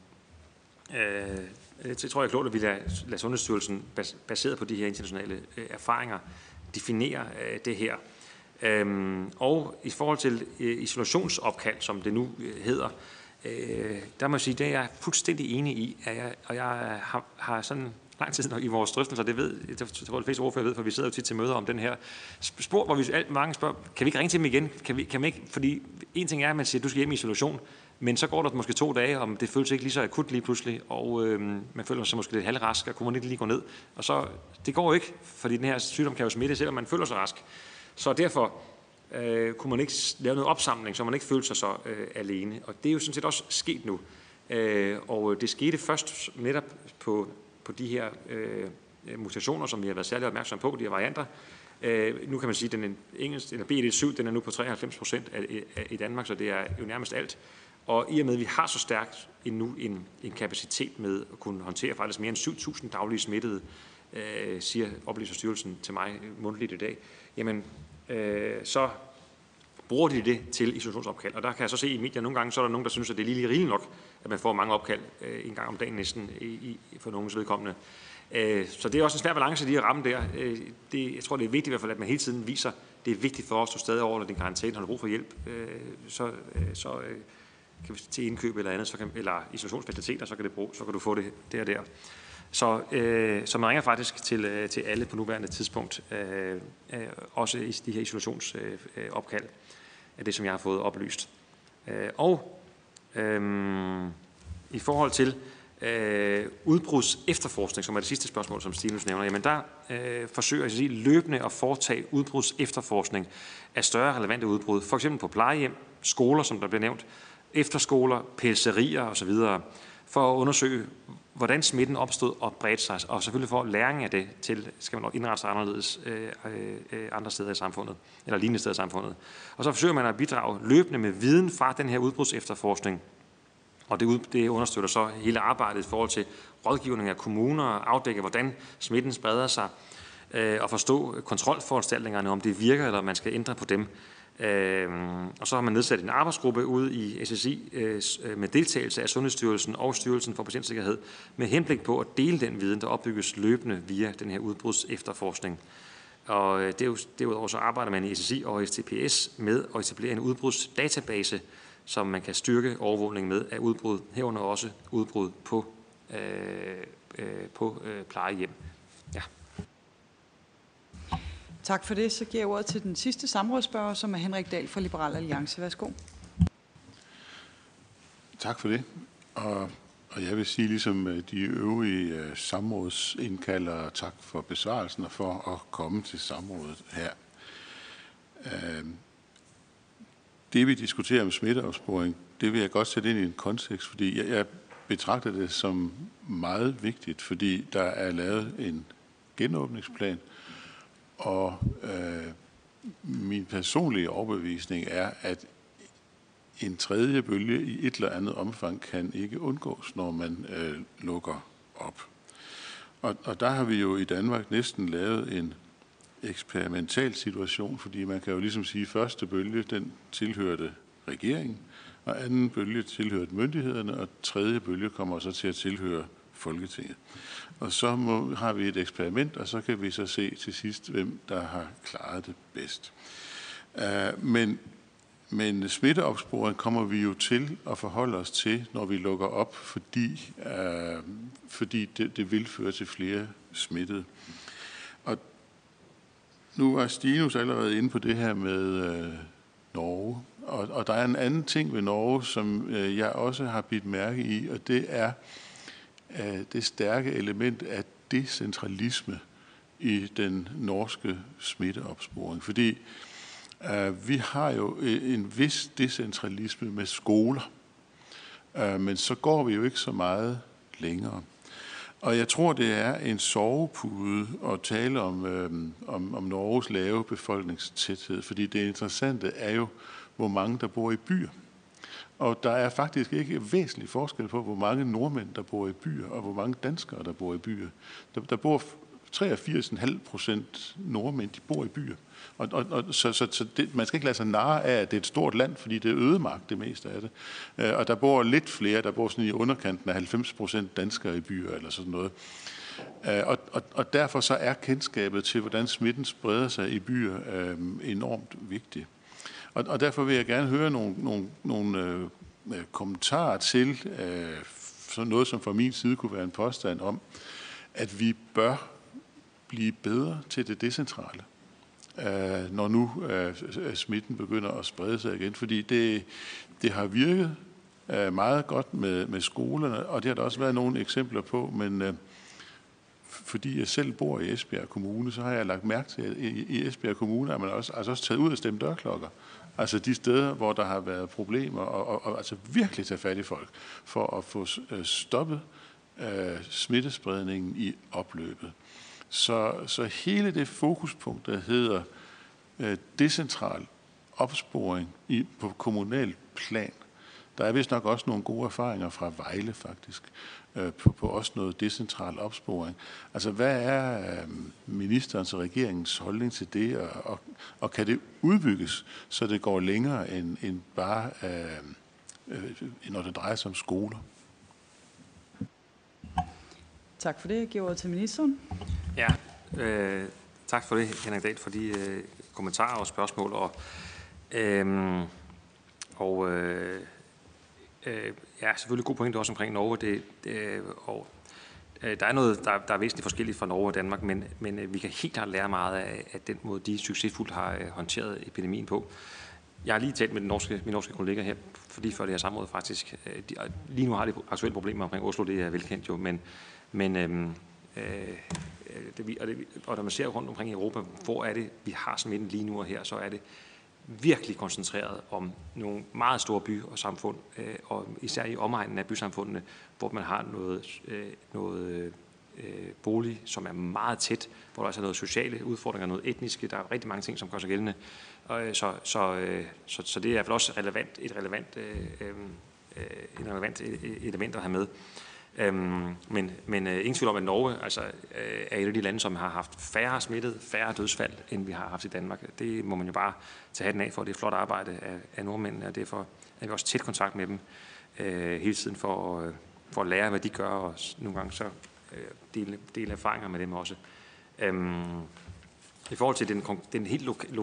det tror jeg er klogt, at vi lader Sundhedsstyrelsen, baseret på de her internationale erfaringer, definere det her. Og i forhold til isolationsopkald, som det nu hedder, der må jeg sige, det er jeg fuldstændig enig i, og jeg har sådan lang tid i vores drøftelser, det tror jeg de fleste ordfører ved, for vi sidder jo tit til møder om den her spor, hvor mange spørger, kan vi ikke ringe til dem igen? Kan man ikke? Fordi en ting er, at man siger, at du skal hjem i isolation, Men så går der måske 2 dage, og det føles ikke lige så akut lige pludselig, og man føler sig måske lidt halvrask, og kunne man ikke lige gå ned. Og så, det går ikke, fordi den her sygdom kan jo smitte, selvom man føler sig rask. Så derfor kunne man ikke lave noget opsamling, så man ikke følte sig så alene. Og det er jo sådan set også sket nu. Og det skete først netop på de her mutationer, som vi har været særlig opmærksomme på, de her varianter. Nu kan man sige, at den BA.1.7, den er nu på 93% i Danmark, så det er jo nærmest alt. Og i og med, at vi har så stærkt endnu en kapacitet med at kunne håndtere faktisk mere end 7.000 daglige smittede, oplyser styrelsen til mig mundtligt i dag, jamen så bruger de det til isolationsopkald. Og der kan jeg så se i medierne nogle gange, så er der nogen, der synes, at det er lige rigeligt nok, at man får mange opkald en gang om dagen næsten for nogens vedkommende. Så det er også en svær balance, de at ramme der. Jeg tror, det er vigtigt i hvert fald, at man hele tiden viser, det er vigtigt for os, at du stadig overholder din karantæne, har du brug for hjælp, så kan vi til indkøb eller andet, eller isolationsfaciliteter, så kan du få det der og der. Så man ringer faktisk til alle på nuværende tidspunkt, også i de her isolationsopkald, af det, som jeg har fået oplyst. I forhold til udbruds efterforskning, som er det sidste spørgsmål, som Stinus nævner, jamen der forsøger jeg at sige løbende at foretage udbruds efterforskning af større relevante udbrud, for eksempel på plejehjem, skoler, som der bliver nævnt, efterskoler, pelserier osv., for at undersøge, hvordan smitten opstod og bredte sig, og selvfølgelig for læring af det til, skal man indrette sig anderledes andre steder i samfundet, eller lignende steder i samfundet. Og så forsøger man at bidrage løbende med viden fra den her udbruds efterforskning, og det understøtter så hele arbejdet i forhold til rådgivning af kommuner, afdække, hvordan smitten spreder sig, og forstå kontrolforanstaltningerne, om det virker, eller man skal ændre på dem. Og så har man nedsat en arbejdsgruppe ude i SSI med deltagelse af Sundhedsstyrelsen og Styrelsen for Patientsikkerhed med henblik på at dele den viden, der opbygges løbende via den her udbruds efterforskning. Og derudover så arbejder man i SSI og STPS med at etablere en udbrudsdatabase, som man kan styrke overvågning med af udbrud, herunder også udbrud på plejehjem. Ja. Tak for det. Så giver jeg ordet til den sidste samrådsspørger, som er Henrik Dahl fra Liberal Alliance. Værsgo. Tak for det. Og jeg vil sige, ligesom de øvrige samrådsindkaldere, tak for besvarelsen og for at komme til samrådet her. Det, vi diskuterer om smitteopsporing, det vil jeg godt sætte ind i en kontekst, fordi jeg betragter det som meget vigtigt, fordi der er lavet en genåbningsplan, og min personlige overbevisning er, at en tredje bølge i et eller andet omfang kan ikke undgås, når man lukker op. Og der har vi jo i Danmark næsten lavet en eksperimental situation, fordi man kan jo ligesom sige, at første bølge, den tilhørte regeringen, og anden bølge tilhørte myndighederne, og tredje bølge kommer så til at tilhøre Folketinget. Og så har vi et eksperiment, og så kan vi så se til sidst, hvem der har klaret det bedst. Men smitteopsporing kommer vi jo til at forholde os til, når vi lukker op, fordi det vil føre til flere smittede. Og nu var Stinus allerede inde på det her med Norge, og der er en anden ting ved Norge, som jeg også har bidt mærke i, og det er det stærke element af decentralisme i den norske smitteopsporing. Fordi vi har jo en vis decentralisme med skoler, men så går vi jo ikke så meget længere. Og jeg tror, det er en sovepude at tale om Norges lave befolkningstæthed, fordi det interessante er jo, hvor mange der bor i byer. Og der er faktisk ikke væsentlig forskel på, hvor mange nordmænd, der bor i byer, og hvor mange danskere, der bor i byer. Der bor 83,5% nordmænd, de bor i byer. Så man skal ikke lade sig narre af, at det er et stort land, fordi det er ødemark, det meste af det. Og der bor lidt flere, der bor sådan i underkanten af 90% danskere i byer, eller sådan noget. Og derfor så er kendskabet til, hvordan smitten spreder sig i byer, enormt vigtigt. Og derfor vil jeg gerne høre nogle kommentarer til sådan noget, som fra min side kunne være en påstand om, at vi bør blive bedre til det decentrale, når nu smitten begynder at sprede sig igen. Fordi det har virket meget godt med skolerne, og det har der også været nogle eksempler på, men fordi jeg selv bor i Esbjerg Kommune, så har jeg lagt mærke til, at i Esbjerg Kommune er man også taget ud og stemt dørklokker. Altså de steder, hvor der har været problemer, og altså virkelig tage fat i folk, for at få stoppet smittespredningen i opløbet. Så hele det fokuspunkt, der hedder decentral opsporing på kommunal plan, der er vist nok også nogle gode erfaringer fra Vejle faktisk, på også noget decentral opsporing. Altså hvad er ministerens og regeringens holdning til det, og kan det udbygges, så det går længere end bare, når det drejer sig om skoler? Tak for det. Jeg giver ordet til ministeren. Ja, tak for det, Henrik Dahl, for de kommentarer og spørgsmål. Ja, selvfølgelig god pointe også omkring Norge. Der er noget, der er væsentligt forskelligt fra Norge og Danmark, men vi kan helt klart lære meget af den måde, de succesfuldt har håndteret epidemien på. Jeg har lige talt med min norske kollega her, fordi før det her samråd faktisk. Lige nu har de aktuelle problemer omkring Oslo, det er velkendt jo, og når man ser rundt omkring i Europa, hvor er det, vi har smitten lige nu og her, så er det virkelig koncentreret om nogle meget store byer og samfund, og især i omegnen af bysamfundene, hvor man har noget bolig, som er meget tæt, hvor der også er noget sociale udfordringer, noget etniske, der er rigtig mange ting, som gør sig gældende. Så det er i hvert fald også et relevant element at have med. Men ingen tvivl om, at Norge er et af de lande, som har haft færre smittet, færre dødsfald, end vi har haft i Danmark. Det må man jo bare tage hatten af for. Det er flot arbejde af nordmændene, og derfor er vi også tæt kontakt med dem hele tiden for at lære, hvad de gør, og nogle gange så dele erfaringer med dem også. I forhold til den helt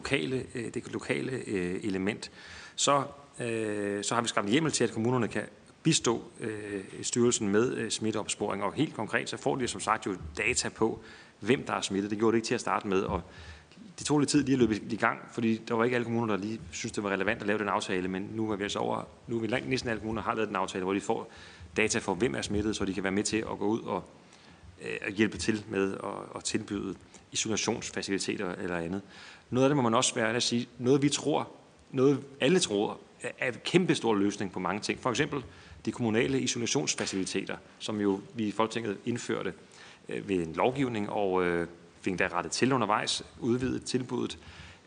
lokale element, så har vi skabt hjemmel til, at kommunerne kan bistå styrelsen med smitteopsporing, og helt konkret så får de som sagt jo data på, hvem der er smittet. Det gjorde det ikke til at starte med, og det tog lidt tid lige at løbe i gang, fordi der var ikke alle kommuner, der lige synes det var relevant at lave den aftale, men nu er vi altså næsten alle kommuner har lavet den aftale, hvor de får data for, hvem er smittet, så de kan være med til at gå ud og hjælpe til med at tilbyde isolationsfaciliteter eller andet. Noget af det må man også være at sige, noget alle tror, er en kæmpe stor løsning på mange ting. For eksempel de kommunale isolationsfaciliteter, som jo vi i Folketinget indførte ved en lovgivning, og fik der rettet til undervejs, udvidet tilbuddet.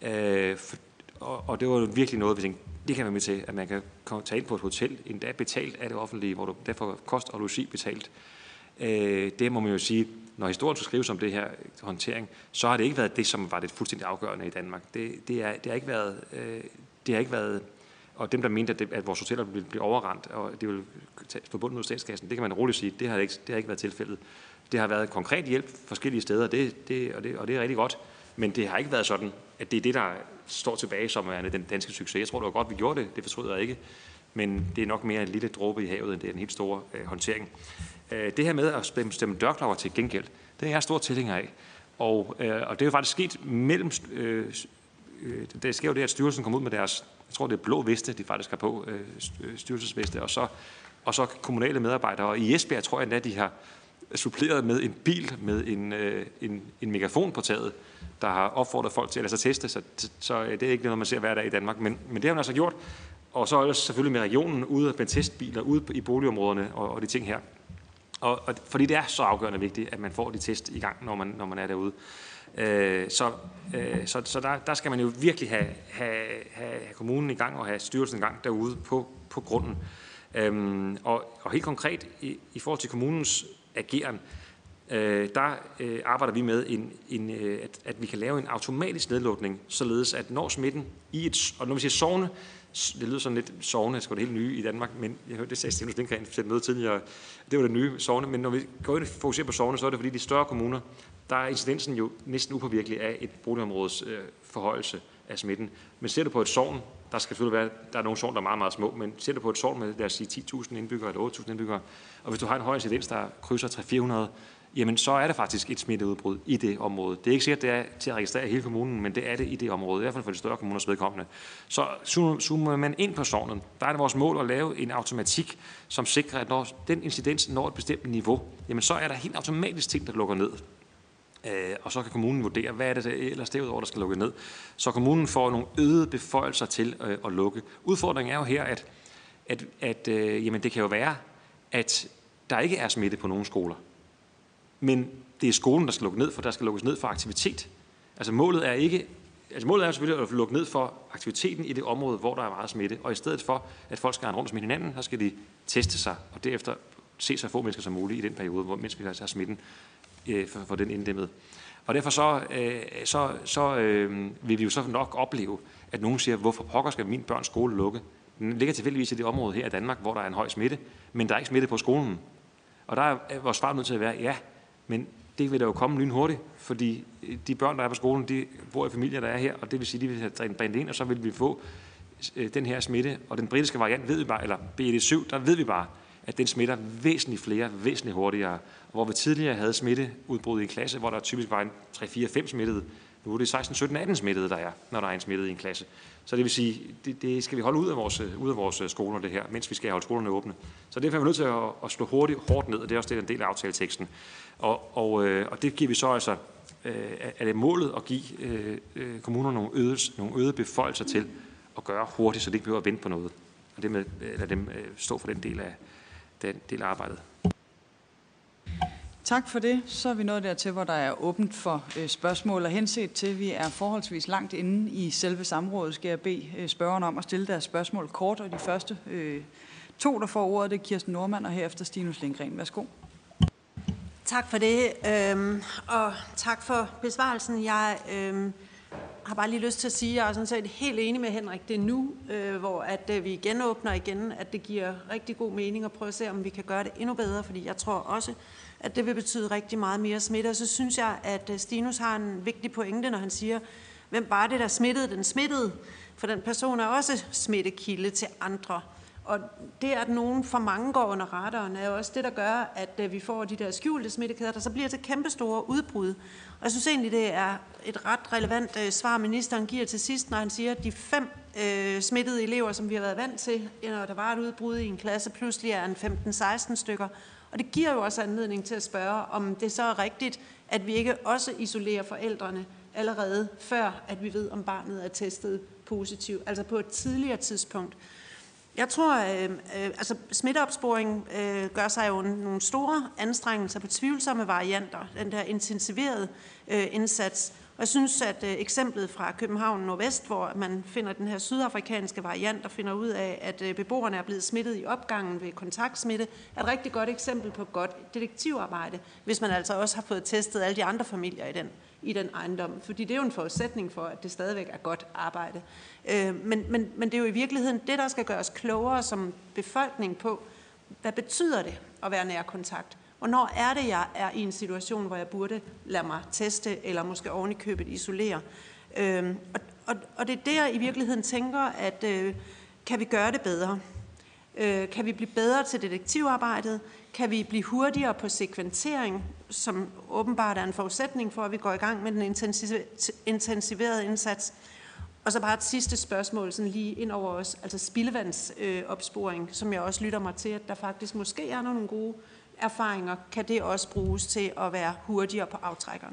Og det var virkelig noget, vi tænkte, det kan være med til, at man kan tage ind på et hotel, endda betalt af det offentlige, hvor du derfor kost og logi betalt. Det må man jo sige, når historien skal skrives om det her håndtering, så har det ikke været det, som var det fuldstændig afgørende i Danmark. Det har ikke været, og dem, der mente, at vores hoteller ville blive overrendt, og det ville forbundet med statskassen, det kan man roligt sige, det har ikke været tilfældet. Det har været konkret hjælp forskellige steder, og det er rigtig godt, men det har ikke været sådan, at det er det, der står tilbage som er den danske succes. Jeg tror, det var godt, vi gjorde det fortryder jeg ikke, men det er nok mere en lille dråbe i havet, end det er en helt stor håndtering. Det her med at stemme dørklokker til gengæld, det er jeg stor tilhænger af, og det er jo faktisk sket mellem... Det sker jo det, at styrelsen kommer ud med deres, jeg tror det er blå veste, de faktisk har på, styrelsesveste, og så kommunale medarbejdere. Og i Esbjerg tror jeg, at de har suppleret med en bil med en megafon på taget, der har opfordret folk til at lade sig teste, så det er ikke noget, man ser hver dag i Danmark, men det har man altså gjort. Og så er selvfølgelig med regionen ude med testbiler ude i boligområderne og de ting her. Og fordi det er så afgørende vigtigt, at man får de test i gang, når man er derude. Så der skal man jo virkelig have kommunen i gang og have styrelsen i gang derude på grunden. Og helt konkret i forhold til kommunens ageren, der arbejder vi med at vi kan lave en automatisk nedlukning, således at når smitten og når vi siger sogne, det lyder sådan lidt sogne, det er det helt nye i Danmark, men jeg hørte det sagde Stenus Lindgren til møde tidligere, det var det nye sogne, men når vi går ind og fokuserer på sogne, så er det fordi de større kommuner, der er incidensen jo næsten upåvirkelig af et boligområdes forhøjelse af smitten. Men ser du på et sogn, der skal selvfølgelig være, der er nogle sogn, der er meget, meget små, men ser du på et sogn med, lad os sige, 10.000 indbyggere eller 8.000 indbyggere, og hvis du har en høj incidens, der krydser jamen så er det faktisk et smitteudbrud i det område. Det er ikke sikkert, det er til at registrere hele kommunen, men det er det i det område, i hvert fald for de større kommuners vedkommende. Så zoomer man ind på sognet, der er det vores mål at lave en automatik, som sikrer, at når den incidens når et bestemt niveau, jamen så er der helt automatisk ting, der lukker ned. Og så kan kommunen vurdere, hvad er det ellers derudover, der skal lukke ned. Så kommunen får nogle øgede beføjelser til at lukke. Udfordringen er jo her, at jamen det kan jo være, at der ikke er smitte på nogle skoler. Men det er skolen, der skal lukke ned, for der skal lukkes ned for aktivitet. Altså målet er selvfølgelig at lukke ned for aktiviteten i det område, hvor der er meget smitte. Og i stedet for, at folk skal rende rundt og smitte hinanden, så skal de teste sig, og derefter se så få mennesker som muligt i den periode, mens vi har smitten for den inddæmmet. Og derfor så vil vi jo så nok opleve, at nogen siger, hvorfor pokker skal min børns skole lukke? Den ligger tilfældigvis i det område her i Danmark, hvor der er en høj smitte, men der er ikke smitte på skolen. Og der er vores svar nødt til at være, ja, men det vil der jo komme lynhurtigt, fordi de børn, der er på skolen, de bor i familier, der er her, og det vil sige, de vil have drænet ind, og så vil vi få den her smitte. Og den britiske variant ved vi bare, eller BA7, der ved vi bare, at den smitter væsentligt flere, væsentligt hurtigere. Hvor vi tidligere havde smitteudbrud i en klasse, hvor der typisk var en 3-4-5 smittede, nu er det 16-17-18 smittede, der er, når der er en smittet i en klasse. Så det vil sige, det skal vi holde ud af vores skoler, det her, mens vi skal holde skolerne åbne. Så derfor er vi nødt til at slå hårdt ned, og det er også det, en del af aftaleteksten. Og det giver vi så altså, er det målet at give kommunerne nogle øgede beføjelser til at gøre hurtigt, så de ikke behøver at vente på noget. Og det med at lade dem stå for den del af arbejdet. Tak for det. Så er vi nået dertil, hvor der er åbent for spørgsmål, og henset til, at vi er forholdsvis langt inde i selve samrådet, skal jeg bede spørgerne om at stille deres spørgsmål kort, og de første to, der får ordet, det er Kirsten Normann og herefter Stinus Lindgreen. Værsgo. Tak for det, og tak for besvarelsen. Jeg har bare lige lyst til at sige, at jeg er sådan set helt enig med Henrik. Det er nu, hvor at vi genåbner igen, at det giver rigtig god mening at prøve at se, om vi kan gøre det endnu bedre, fordi jeg tror også, at det vil betyde rigtig meget mere smitte. Og så synes jeg, at Stinus har en vigtig pointe, når han siger, hvem var det, der smittede den smittede? For den person er også smittekilde til andre. Og det, at nogen for mange går under radaren, er jo også det, der gør, at vi får de der skjulte smittekæder, der så bliver til kæmpestore udbrud. Og jeg synes egentlig, det er et ret relevant svar, ministeren giver til sidst, når han siger, at de 5 smittede elever, som vi har været vant til, når der var et udbrud i en klasse, pludselig er en 15-16 stykker. Og det giver jo også anledning til at spørge, om det så er rigtigt, at vi ikke også isolerer forældrene allerede før, at vi ved, om barnet er testet positivt, altså på et tidligere tidspunkt. Jeg tror, altså smitteopsporing gør sig jo nogle store anstrengelser på tvivlsomme varianter, den der intensiverede indsats. Og jeg synes, at eksemplet fra København Nordvest, hvor man finder den her sydafrikanske variant og finder ud af, at beboerne er blevet smittet i opgangen ved kontaktsmitte, er et rigtig godt eksempel på godt detektivarbejde, hvis man altså også har fået testet alle de andre familier i den ejendom. Fordi det er jo en forudsætning for, at det stadigvæk er godt arbejde. Men det er jo i virkeligheden det, der skal gøre os klogere som befolkning på, hvad betyder det at være nær kontakt? Hvornår er det, jeg er i en situation, hvor jeg burde lade mig teste, eller måske oven i købet isolere? Og det er det, jeg i virkeligheden tænker, at kan vi gøre det bedre? Kan vi blive bedre til detektivarbejdet? Kan vi blive hurtigere på sekventering, som åbenbart er en forudsætning for, at vi går i gang med den intensiverede indsats? Og så bare et sidste spørgsmål, sådan lige ind over os, altså spildevandsopsporing, som jeg også lytter mig til, at der faktisk måske er nogle gode erfaringer. Kan det også bruges til at være hurtigere på aftrækkerne?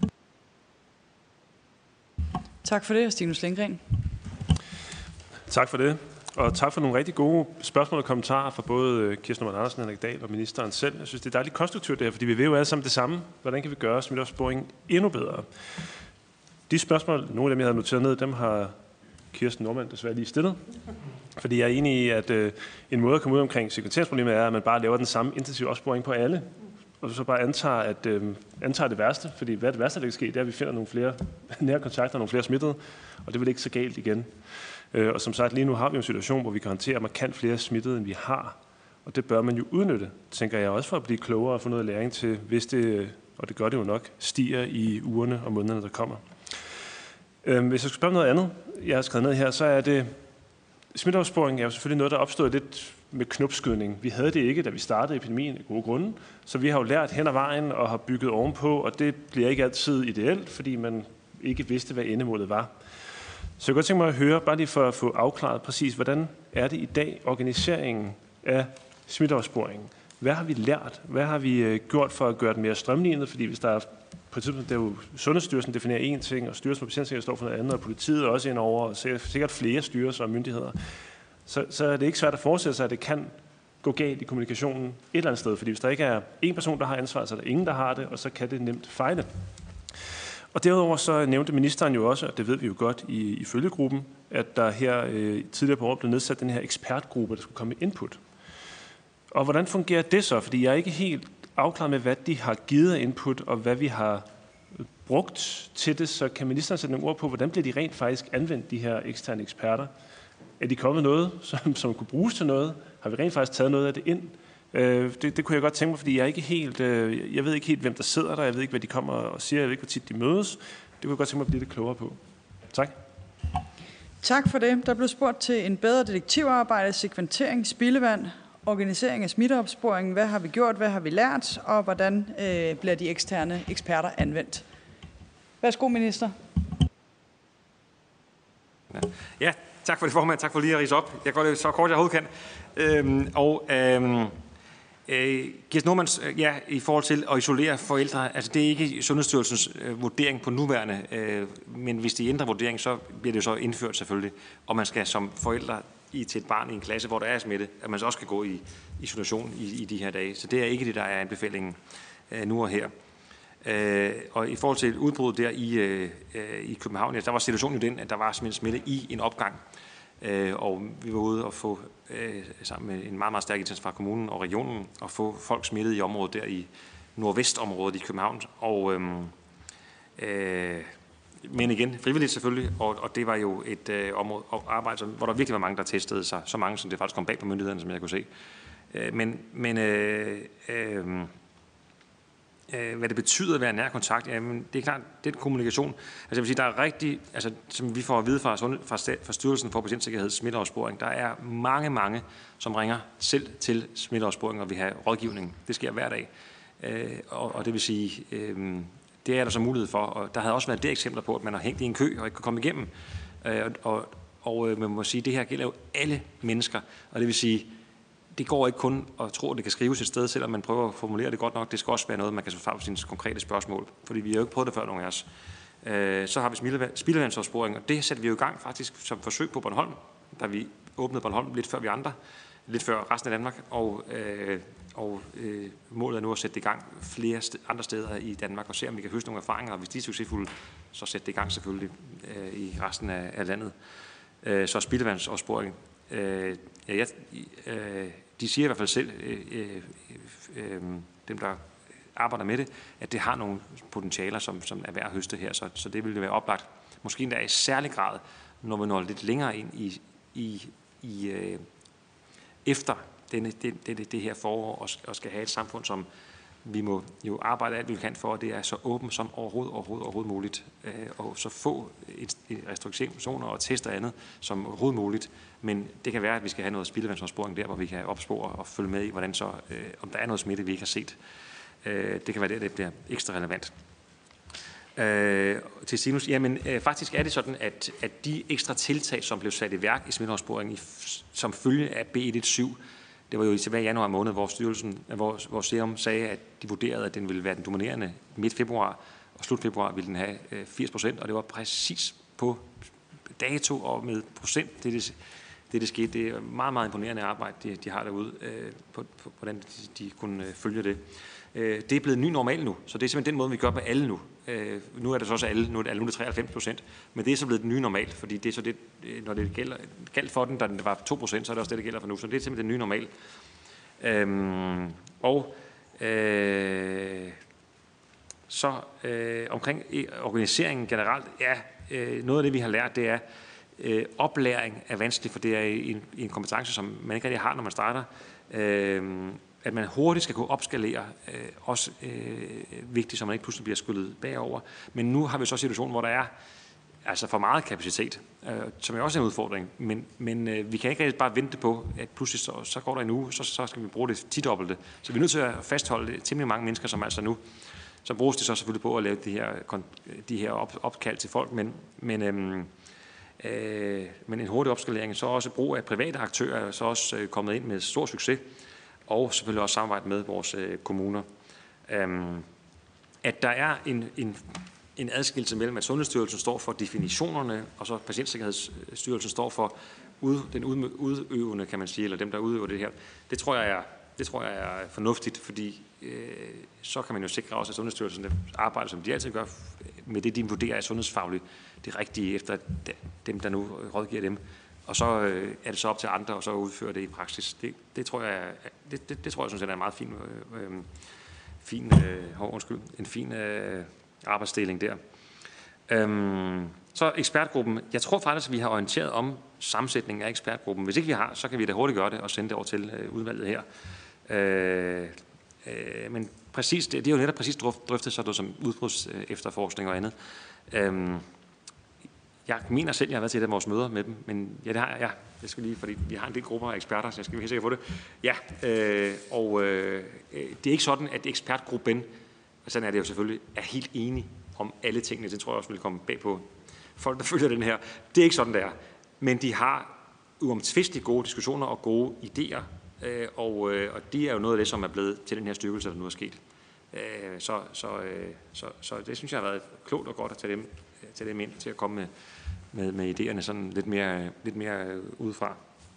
Tak for det, Stinus Lindgreen. Tak for det. Og tak for nogle rigtig gode spørgsmål og kommentarer fra både Kirsten Normann Andersen, Henrik Dahl og ministeren selv. Jeg synes, det er dejligt konstruktivt det her, fordi vi ved jo alle sammen det samme. Hvordan kan vi gøre smitteopsporingen endnu bedre? De spørgsmål, nogle af dem, jeg havde noteret ned, dem har Kirsten Normann desværre lige stillet. Fordi jeg er enig i, at en måde at komme ud omkring sekventeringsproblemet er, at man bare laver den samme intensiv opsporing på alle. Og så bare antager det værste. Fordi hvad er det værste, der kan ske? Det er, at vi finder nogle flere nære kontakter, nogle flere smittede. Og det vil ikke så galt igen. Og som sagt, lige nu har vi en situation, hvor vi kan håndtere markant flere smittede, end vi har. Og det bør man jo udnytte, tænker jeg også, for at blive klogere og få noget læring til, hvis det, og det gør det jo nok, stiger i ugerne og månederne, der kommer. Hvis jeg skal spørge noget andet, jeg har skrevet ned her, så er det smitteopsporing er jo selvfølgelig noget, der er opstået lidt med knopskydning. Vi havde det ikke, da vi startede epidemien af gode grunde, så vi har jo lært hen ad vejen og har bygget ovenpå, og det bliver ikke altid ideelt, fordi man ikke vidste, hvad endemålet var. Så jeg kunne godt tænke mig at høre, bare lige for at få afklaret præcis, hvordan er det i dag, organiseringen af smitteopsporingen? Hvad har vi lært? Hvad har vi gjort for at gøre den mere strømlignet? Fordi hvis der er på et tidspunkt, der jo Sundhedsstyrelsen definerer én ting, og Styrelsen for Patientsikkerhed står for noget andet, og politiet også indover, og sikkert flere styrelser og myndigheder, så er det ikke svært at forestille sig, at det kan gå galt i kommunikationen et eller andet sted. Fordi hvis der ikke er én person, der har ansvar, så er der ingen, der har det, og så kan det nemt fejle. Og derudover så nævnte ministeren jo også, og det ved vi jo godt i følgegruppen, at der her tidligere på året blev nedsat den her ekspertgruppe, der skulle komme med input. Og hvordan fungerer det så? Fordi jeg er ikke helt afklaret med, hvad de har givet af input, og hvad vi har brugt til det. Så kan ministeren sætte nogle ord på, hvordan bliver de rent faktisk anvendt, de her eksterne eksperter? Er de kommet noget, som kunne bruges til noget? Har vi rent faktisk taget noget af det ind? Det kunne jeg godt tænke mig, fordi jeg ved ikke helt, hvem der sidder der. Jeg ved ikke, hvad de kommer og siger. Jeg ved ikke, hvor tit de mødes. Det kunne jeg godt tænke mig at blive lidt klogere på. Tak. Tak for det. Der blev spurgt til en bedre detektivarbejde, sekventering, spildevand, organisering af smitteopsporingen. Hvad har vi gjort? Hvad har vi lært? Og hvordan bliver de eksterne eksperter anvendt? Værsgo, minister. Ja, tak for det, formand. Tak for lige at ridse op. Jeg går det så kort, jeg overhovedet kan. Kirsten Normanns, ja, i forhold til at isolere forældre, altså det er ikke Sundhedsstyrelsens vurdering på nuværende, men hvis de ændrer vurdering, så bliver det jo så indført selvfølgelig, og man skal som forældre til et barn i en klasse, hvor der er smitte, at man så også skal gå i isolation i de her dage. Så det er ikke det, der er anbefalingen nu og her. Og i forhold til udbruddet der i København, ja, der var situationen jo den, at der var simpelthen smitte i en opgang. Og vi var ude og få, sammen med en meget, meget stærk indsats fra kommunen og regionen, og få folk smittet i området der i nordvestområdet i København. Men igen, frivilligt selvfølgelig, og det var jo et område og arbejde, hvor der virkelig var mange, der testede sig. Så mange, som det faktisk kom bag på myndighederne, som jeg kunne se. Hvad det betyder at være nær kontakt, jamen det er klart, den kommunikation, altså jeg vil sige, der er rigtig, altså som vi får at vide fra Styrelsen for Patientsikkerhed smitteopsporing, der er mange, som ringer selv til smitteopsporing og vil have rådgivning. Det sker hver dag, og det vil sige, det er der så mulighed for, og der havde også været det eksempler på, at man har hængt i en kø og ikke kunne komme igennem, og man må sige, at det her gælder jo alle mennesker, og det vil sige, det går ikke kun at tro, at det kan skrives et sted, selvom man prøver at formulere det godt nok. Det skal også være noget, man kan svare på sine konkrete spørgsmål, fordi vi har jo ikke prøvet det før, nogen af os. Så har vi spildevandsopsporing, og det sætter vi jo i gang faktisk som forsøg på Bornholm, da vi åbnede Bornholm lidt før vi andre, lidt før resten af Danmark, og målet er nu at sætte det i gang flere andre steder i Danmark, og se om vi kan høste nogle erfaringer, og hvis de er succesfulde, så sætte det i gang selvfølgelig i resten af landet. Så spildevandsopsporing. De siger i hvert fald selv, dem der arbejder med det, at det har nogle potentialer, som er værd at høste her, så det vil være oplagt. Måske endda i særlig grad, når vi når lidt længere ind efter det her forår, og skal have et samfund, som vi må jo arbejde alt, vi kan for, at det er så åbent som overhovedet muligt, og så få restriktioner og tester og andet som overhovedet muligt. Men det kan være, at vi skal have noget spildevandsopsporing der, hvor vi kan opspore og følge med i, hvordan så, om der er noget smitte, vi ikke har set. Det kan være det bliver ekstra relevant. Til Sinus, jamen faktisk er det sådan, at de ekstra tiltag, som blev sat i værk i smitteopsporing som følge af B117, det var jo tilbage i januar måned, hvor Serum sagde, at de vurderede, at den ville være den dominerende midt februar, og slut februar ville den have 80%, og det var præcis på dato og med procent, det skete. Det er meget, meget imponerende arbejde, de har derude, på hvordan de kunne følge det. Det er blevet ny normal nu, så det er simpelthen den måde, vi gør med alle nu. Nu er det så også alle, nu er det 93%, men det er så blevet den nye normal, fordi det er så det, når det galt for den, da det var 2%, så er det også det, der gælder for nu, så det er simpelthen den nye normal. Så omkring organiseringen generelt, ja, noget af det, vi har lært, det er, oplæring er vanskeligt, for det er en kompetence, som man ikke rigtig har, når man starter. At man hurtigt skal kunne opskalere, også vigtigt, så man ikke pludselig bliver skyllet bagover. Men nu har vi så en situation, hvor der er altså for meget kapacitet, som er også en udfordring. Men vi kan ikke bare vente på, at pludselig så går der en uge, så skal vi bruge det 10-dobbelte. Så vi er nødt til at fastholde temmelig mange mennesker, som altså nu, så bruges det så selvfølgelig på at lave de her opkald til folk, men en hurtig opskalering, så også brug af private aktører, så også kommet ind med stor succes, og selvfølgelig også samarbejde med vores kommuner. At der er en adskillelse mellem, at Sundhedsstyrelsen står for definitionerne, og så Patientsikkerhedsstyrelsen står for den udøvende, kan man sige, eller dem, der udøver det her. Det tror jeg er fornuftigt, fordi så kan man jo sikre også, at Sundhedsstyrelsen arbejder, som de altid gør, med det, de vurderer er sundhedsfagligt det rigtige efter dem, der nu rådgiver dem. Og så er det så op til andre, og så udføre det i praksis. Det tror jeg sådan set er en meget fin arbejdsdeling der. Så ekspertgruppen. Jeg tror faktisk, at vi har orienteret om sammensætningen af ekspertgruppen. Hvis ikke vi har, så kan vi da hurtigt gøre det og sende det over til udvalget her. Men præcis, det er jo netop præcis drøftet sådan noget som udbruds efterforskning og andet. Jeg mener selv, jeg har været til et af vores møder med dem, men ja, det har jeg. Jeg skal lige, fordi vi har en del grupper af eksperter, så jeg skal være helt sikker på det. Ja, det er ikke sådan, at ekspertgruppen, og sådan er det jo selvfølgelig, er helt enige om alle tingene. Det tror jeg også vil komme bag på folk, der følger den her. Det er ikke sådan, det er. Men de har uomtvisteligt gode diskussioner og gode idéer, og de er jo noget af det, som er blevet til den her styrkelse, der nu er sket. Så det synes jeg har været klogt og godt at tage dem ind til at komme med idéerne sådan lidt mere udefra.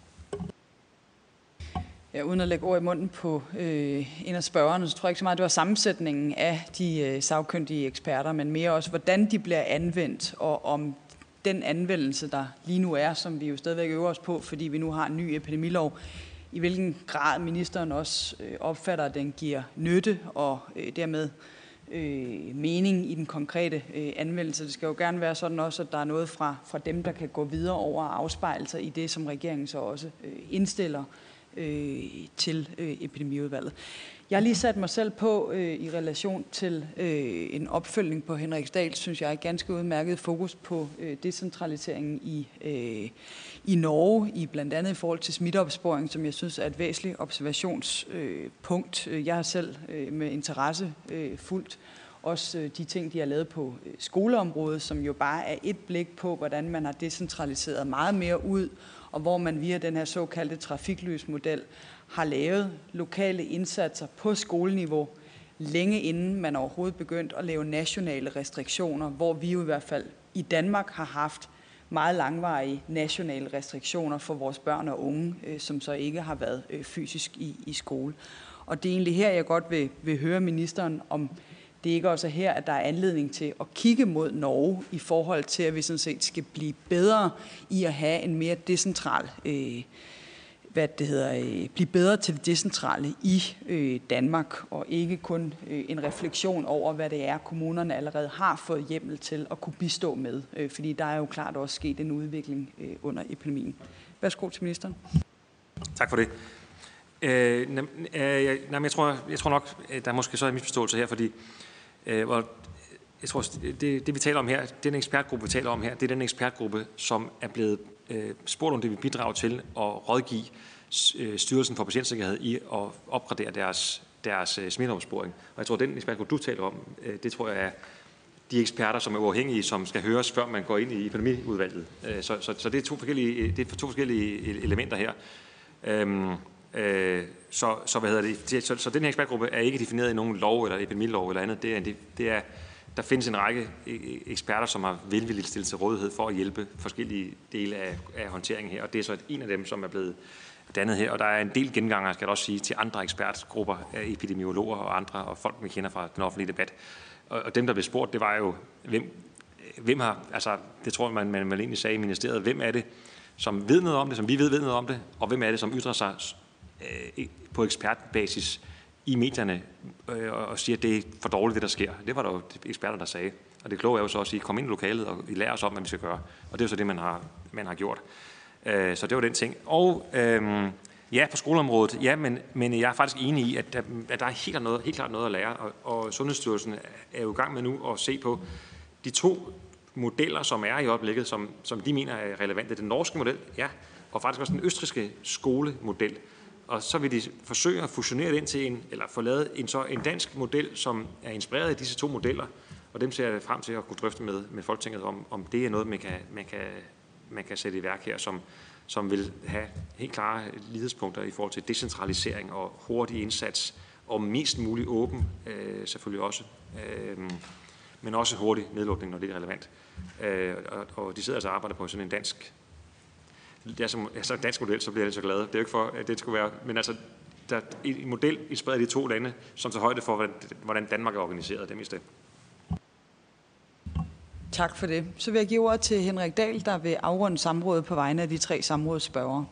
Ja, uden at lægge ord i munden på en af spørgerne, så tror jeg ikke så meget, det var sammensætningen af de sagkyndige eksperter, men mere også, hvordan de bliver anvendt, og om den anvendelse, der lige nu er, som vi jo stadigvæk øver os på, fordi vi nu har en ny epidemilov, i hvilken grad ministeren også opfatter, at den giver nytte og dermed mening i den konkrete anvendelse. Det skal jo gerne være sådan også, at der er noget fra dem, der kan gå videre over og afspejle sig i det, som regeringen så også indstiller til epidemiudvalget. Jeg har lige sat mig selv på i relation til en opfølgning på Henrik Dahls, synes jeg, ganske udmærket fokus på decentraliseringen i Norge, i blandt andet i forhold til smitteopsporing, som jeg synes er et væsentligt observationspunkt. Jeg har selv med interesse fulgt også de ting, de har lavet på skoleområdet, som jo bare er et blik på, hvordan man har decentraliseret meget mere ud, og hvor man via den her såkaldte trafiklysmodel har lavet lokale indsatser på skoleniveau, længe inden man overhovedet begyndt at lave nationale restriktioner, hvor vi jo i hvert fald i Danmark har haft meget langvarige nationale restriktioner for vores børn og unge, som så ikke har været fysisk i skole. Og det er egentlig her, jeg godt vil høre ministeren, om det ikke også er her, at der er anledning til at kigge mod Norge i forhold til, at vi sådan set skal blive bedre i at have en mere decentral, blive bedre til det decentrale i Danmark, og ikke kun en refleksion over, hvad det er, kommunerne allerede har fået hjemmel til at kunne bistå med, fordi der er jo klart også sket en udvikling under epidemien. Værsgo til ministeren. Tak for det. Jeg tror nok, der er måske så en misforståelse her, fordi jeg tror, det vi taler om her, den ekspertgruppe, vi taler om her, det er den ekspertgruppe, som er blevet spurgt om det, vi bidrager til at rådgive Styrelsen for Patientsikkerhed i at opgradere deres smitteopsporing. Og jeg tror, den ekspertgruppe, du taler om, det tror jeg er de eksperter, som er uafhængige, som skal høres, før man går ind i epidemiudvalget. Så det er to forskellige elementer her. Så den her ekspertgruppe er ikke defineret i nogen lov eller epidemilov eller andet. Der findes en række eksperter, som har velvilligt stillet til rådighed for at hjælpe forskellige dele af håndteringen her, og det er så en af dem, som er blevet dannet her. Og der er en del genganger, skal jeg også sige, til andre ekspertgrupper af epidemiologer og andre, og folk, vi kender fra den offentlige debat. Og dem, der blev spurgt, det var jo, hvem har, altså det tror jeg, man vel egentlig sagde i ministeriet, hvem er det, som ved noget om det, som vi ved noget om det, og hvem er det, som ytrer sig på ekspertbasis i medierne og siger, at det er for dårligt, det der sker. Det var der jo eksperter, der sagde. Og det kloge er jo så også, at I kommer ind i lokalet, og I lærer os om, hvad vi skal gøre. Og det er jo så det, man har gjort. Så det var den ting. Og ja, på skoleområdet, ja, men jeg er faktisk enig i, at der er helt klart noget at lære. Og Sundhedsstyrelsen er jo i gang med nu at se på de to modeller, som er i øjeblikket, som de mener er relevante. Den norske model, ja, og faktisk også den østrigske skolemodel. Og så vil de forsøge at fusionere det ind til eller få lavet en dansk model, som er inspireret af disse to modeller. Og dem ser jeg frem til at kunne drøfte med Folketinget om det er noget, man kan sætte i værk her, som vil have helt klare lighedspunkter i forhold til decentralisering og hurtig indsats, og mest mulig åben selvfølgelig også, men også hurtig nedlukning, når det er relevant. Og de sidder altså og arbejder på sådan en dansk, en dansk model, så bliver jeg lidt så glad. Det er jo ikke for, at det skulle være, men altså, der er en model inspireret af de to lande, som tager højde for, hvordan Danmark er organiseret, det meste. Tak for det. Så vil jeg give ordet til Henrik Dahl, der vil afrunde samrådet på vegne af de 3 samrådsspørgere.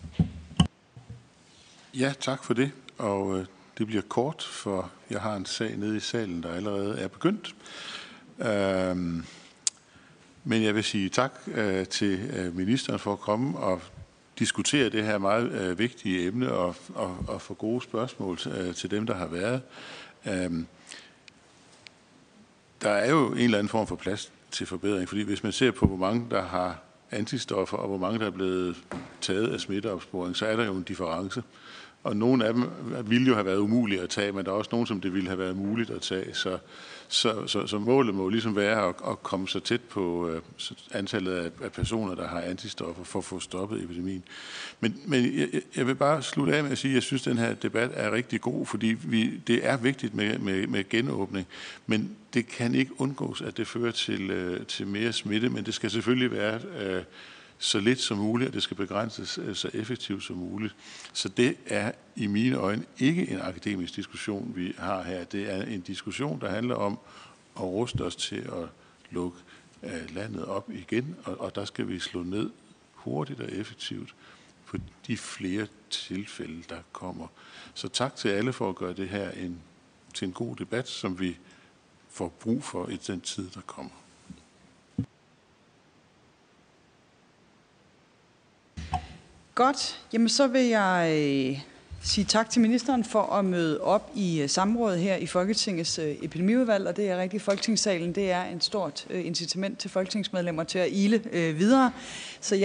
Ja, tak for det. Og det bliver kort, for jeg har en sag nede i salen, der allerede er begyndt. Men jeg vil sige tak til ministeren for at komme og diskutere det her meget vigtige emne og få gode spørgsmål til dem, der har været. Der er jo en eller anden form for plads til forbedring, fordi hvis man ser på, hvor mange der har antistoffer, og hvor mange der er blevet taget af smitteopsporing, så er der jo en difference. Og nogle af dem ville jo have været umulige at tage, men der er også nogle, som det ville have været muligt at tage. Så målet må ligesom være at komme så tæt på antallet af personer, der har antistoffer, for at få stoppet epidemien. Men jeg vil bare slutte af med at sige, at jeg synes, at den her debat er rigtig god, fordi det er vigtigt med genåbning, men det kan ikke undgås, at det fører til mere smitte, men det skal selvfølgelig være så lidt som muligt, og det skal begrænses så effektivt som muligt. Så det er i mine øjne ikke en akademisk diskussion, vi har her. Det er en diskussion, der handler om at ruste os til at lukke landet op igen, og der skal vi slå ned hurtigt og effektivt på de flere tilfælde, der kommer. Så tak til alle for at gøre det her til en god debat, som vi får brug for i den tid, der kommer. Godt. Jamen, så vil jeg sige tak til ministeren for at møde op i samrådet her i Folketingets epidemiudvalg, og det er rigtigt, Folketingssalen, det er et stort incitament til folketingsmedlemmer til at ile videre. Så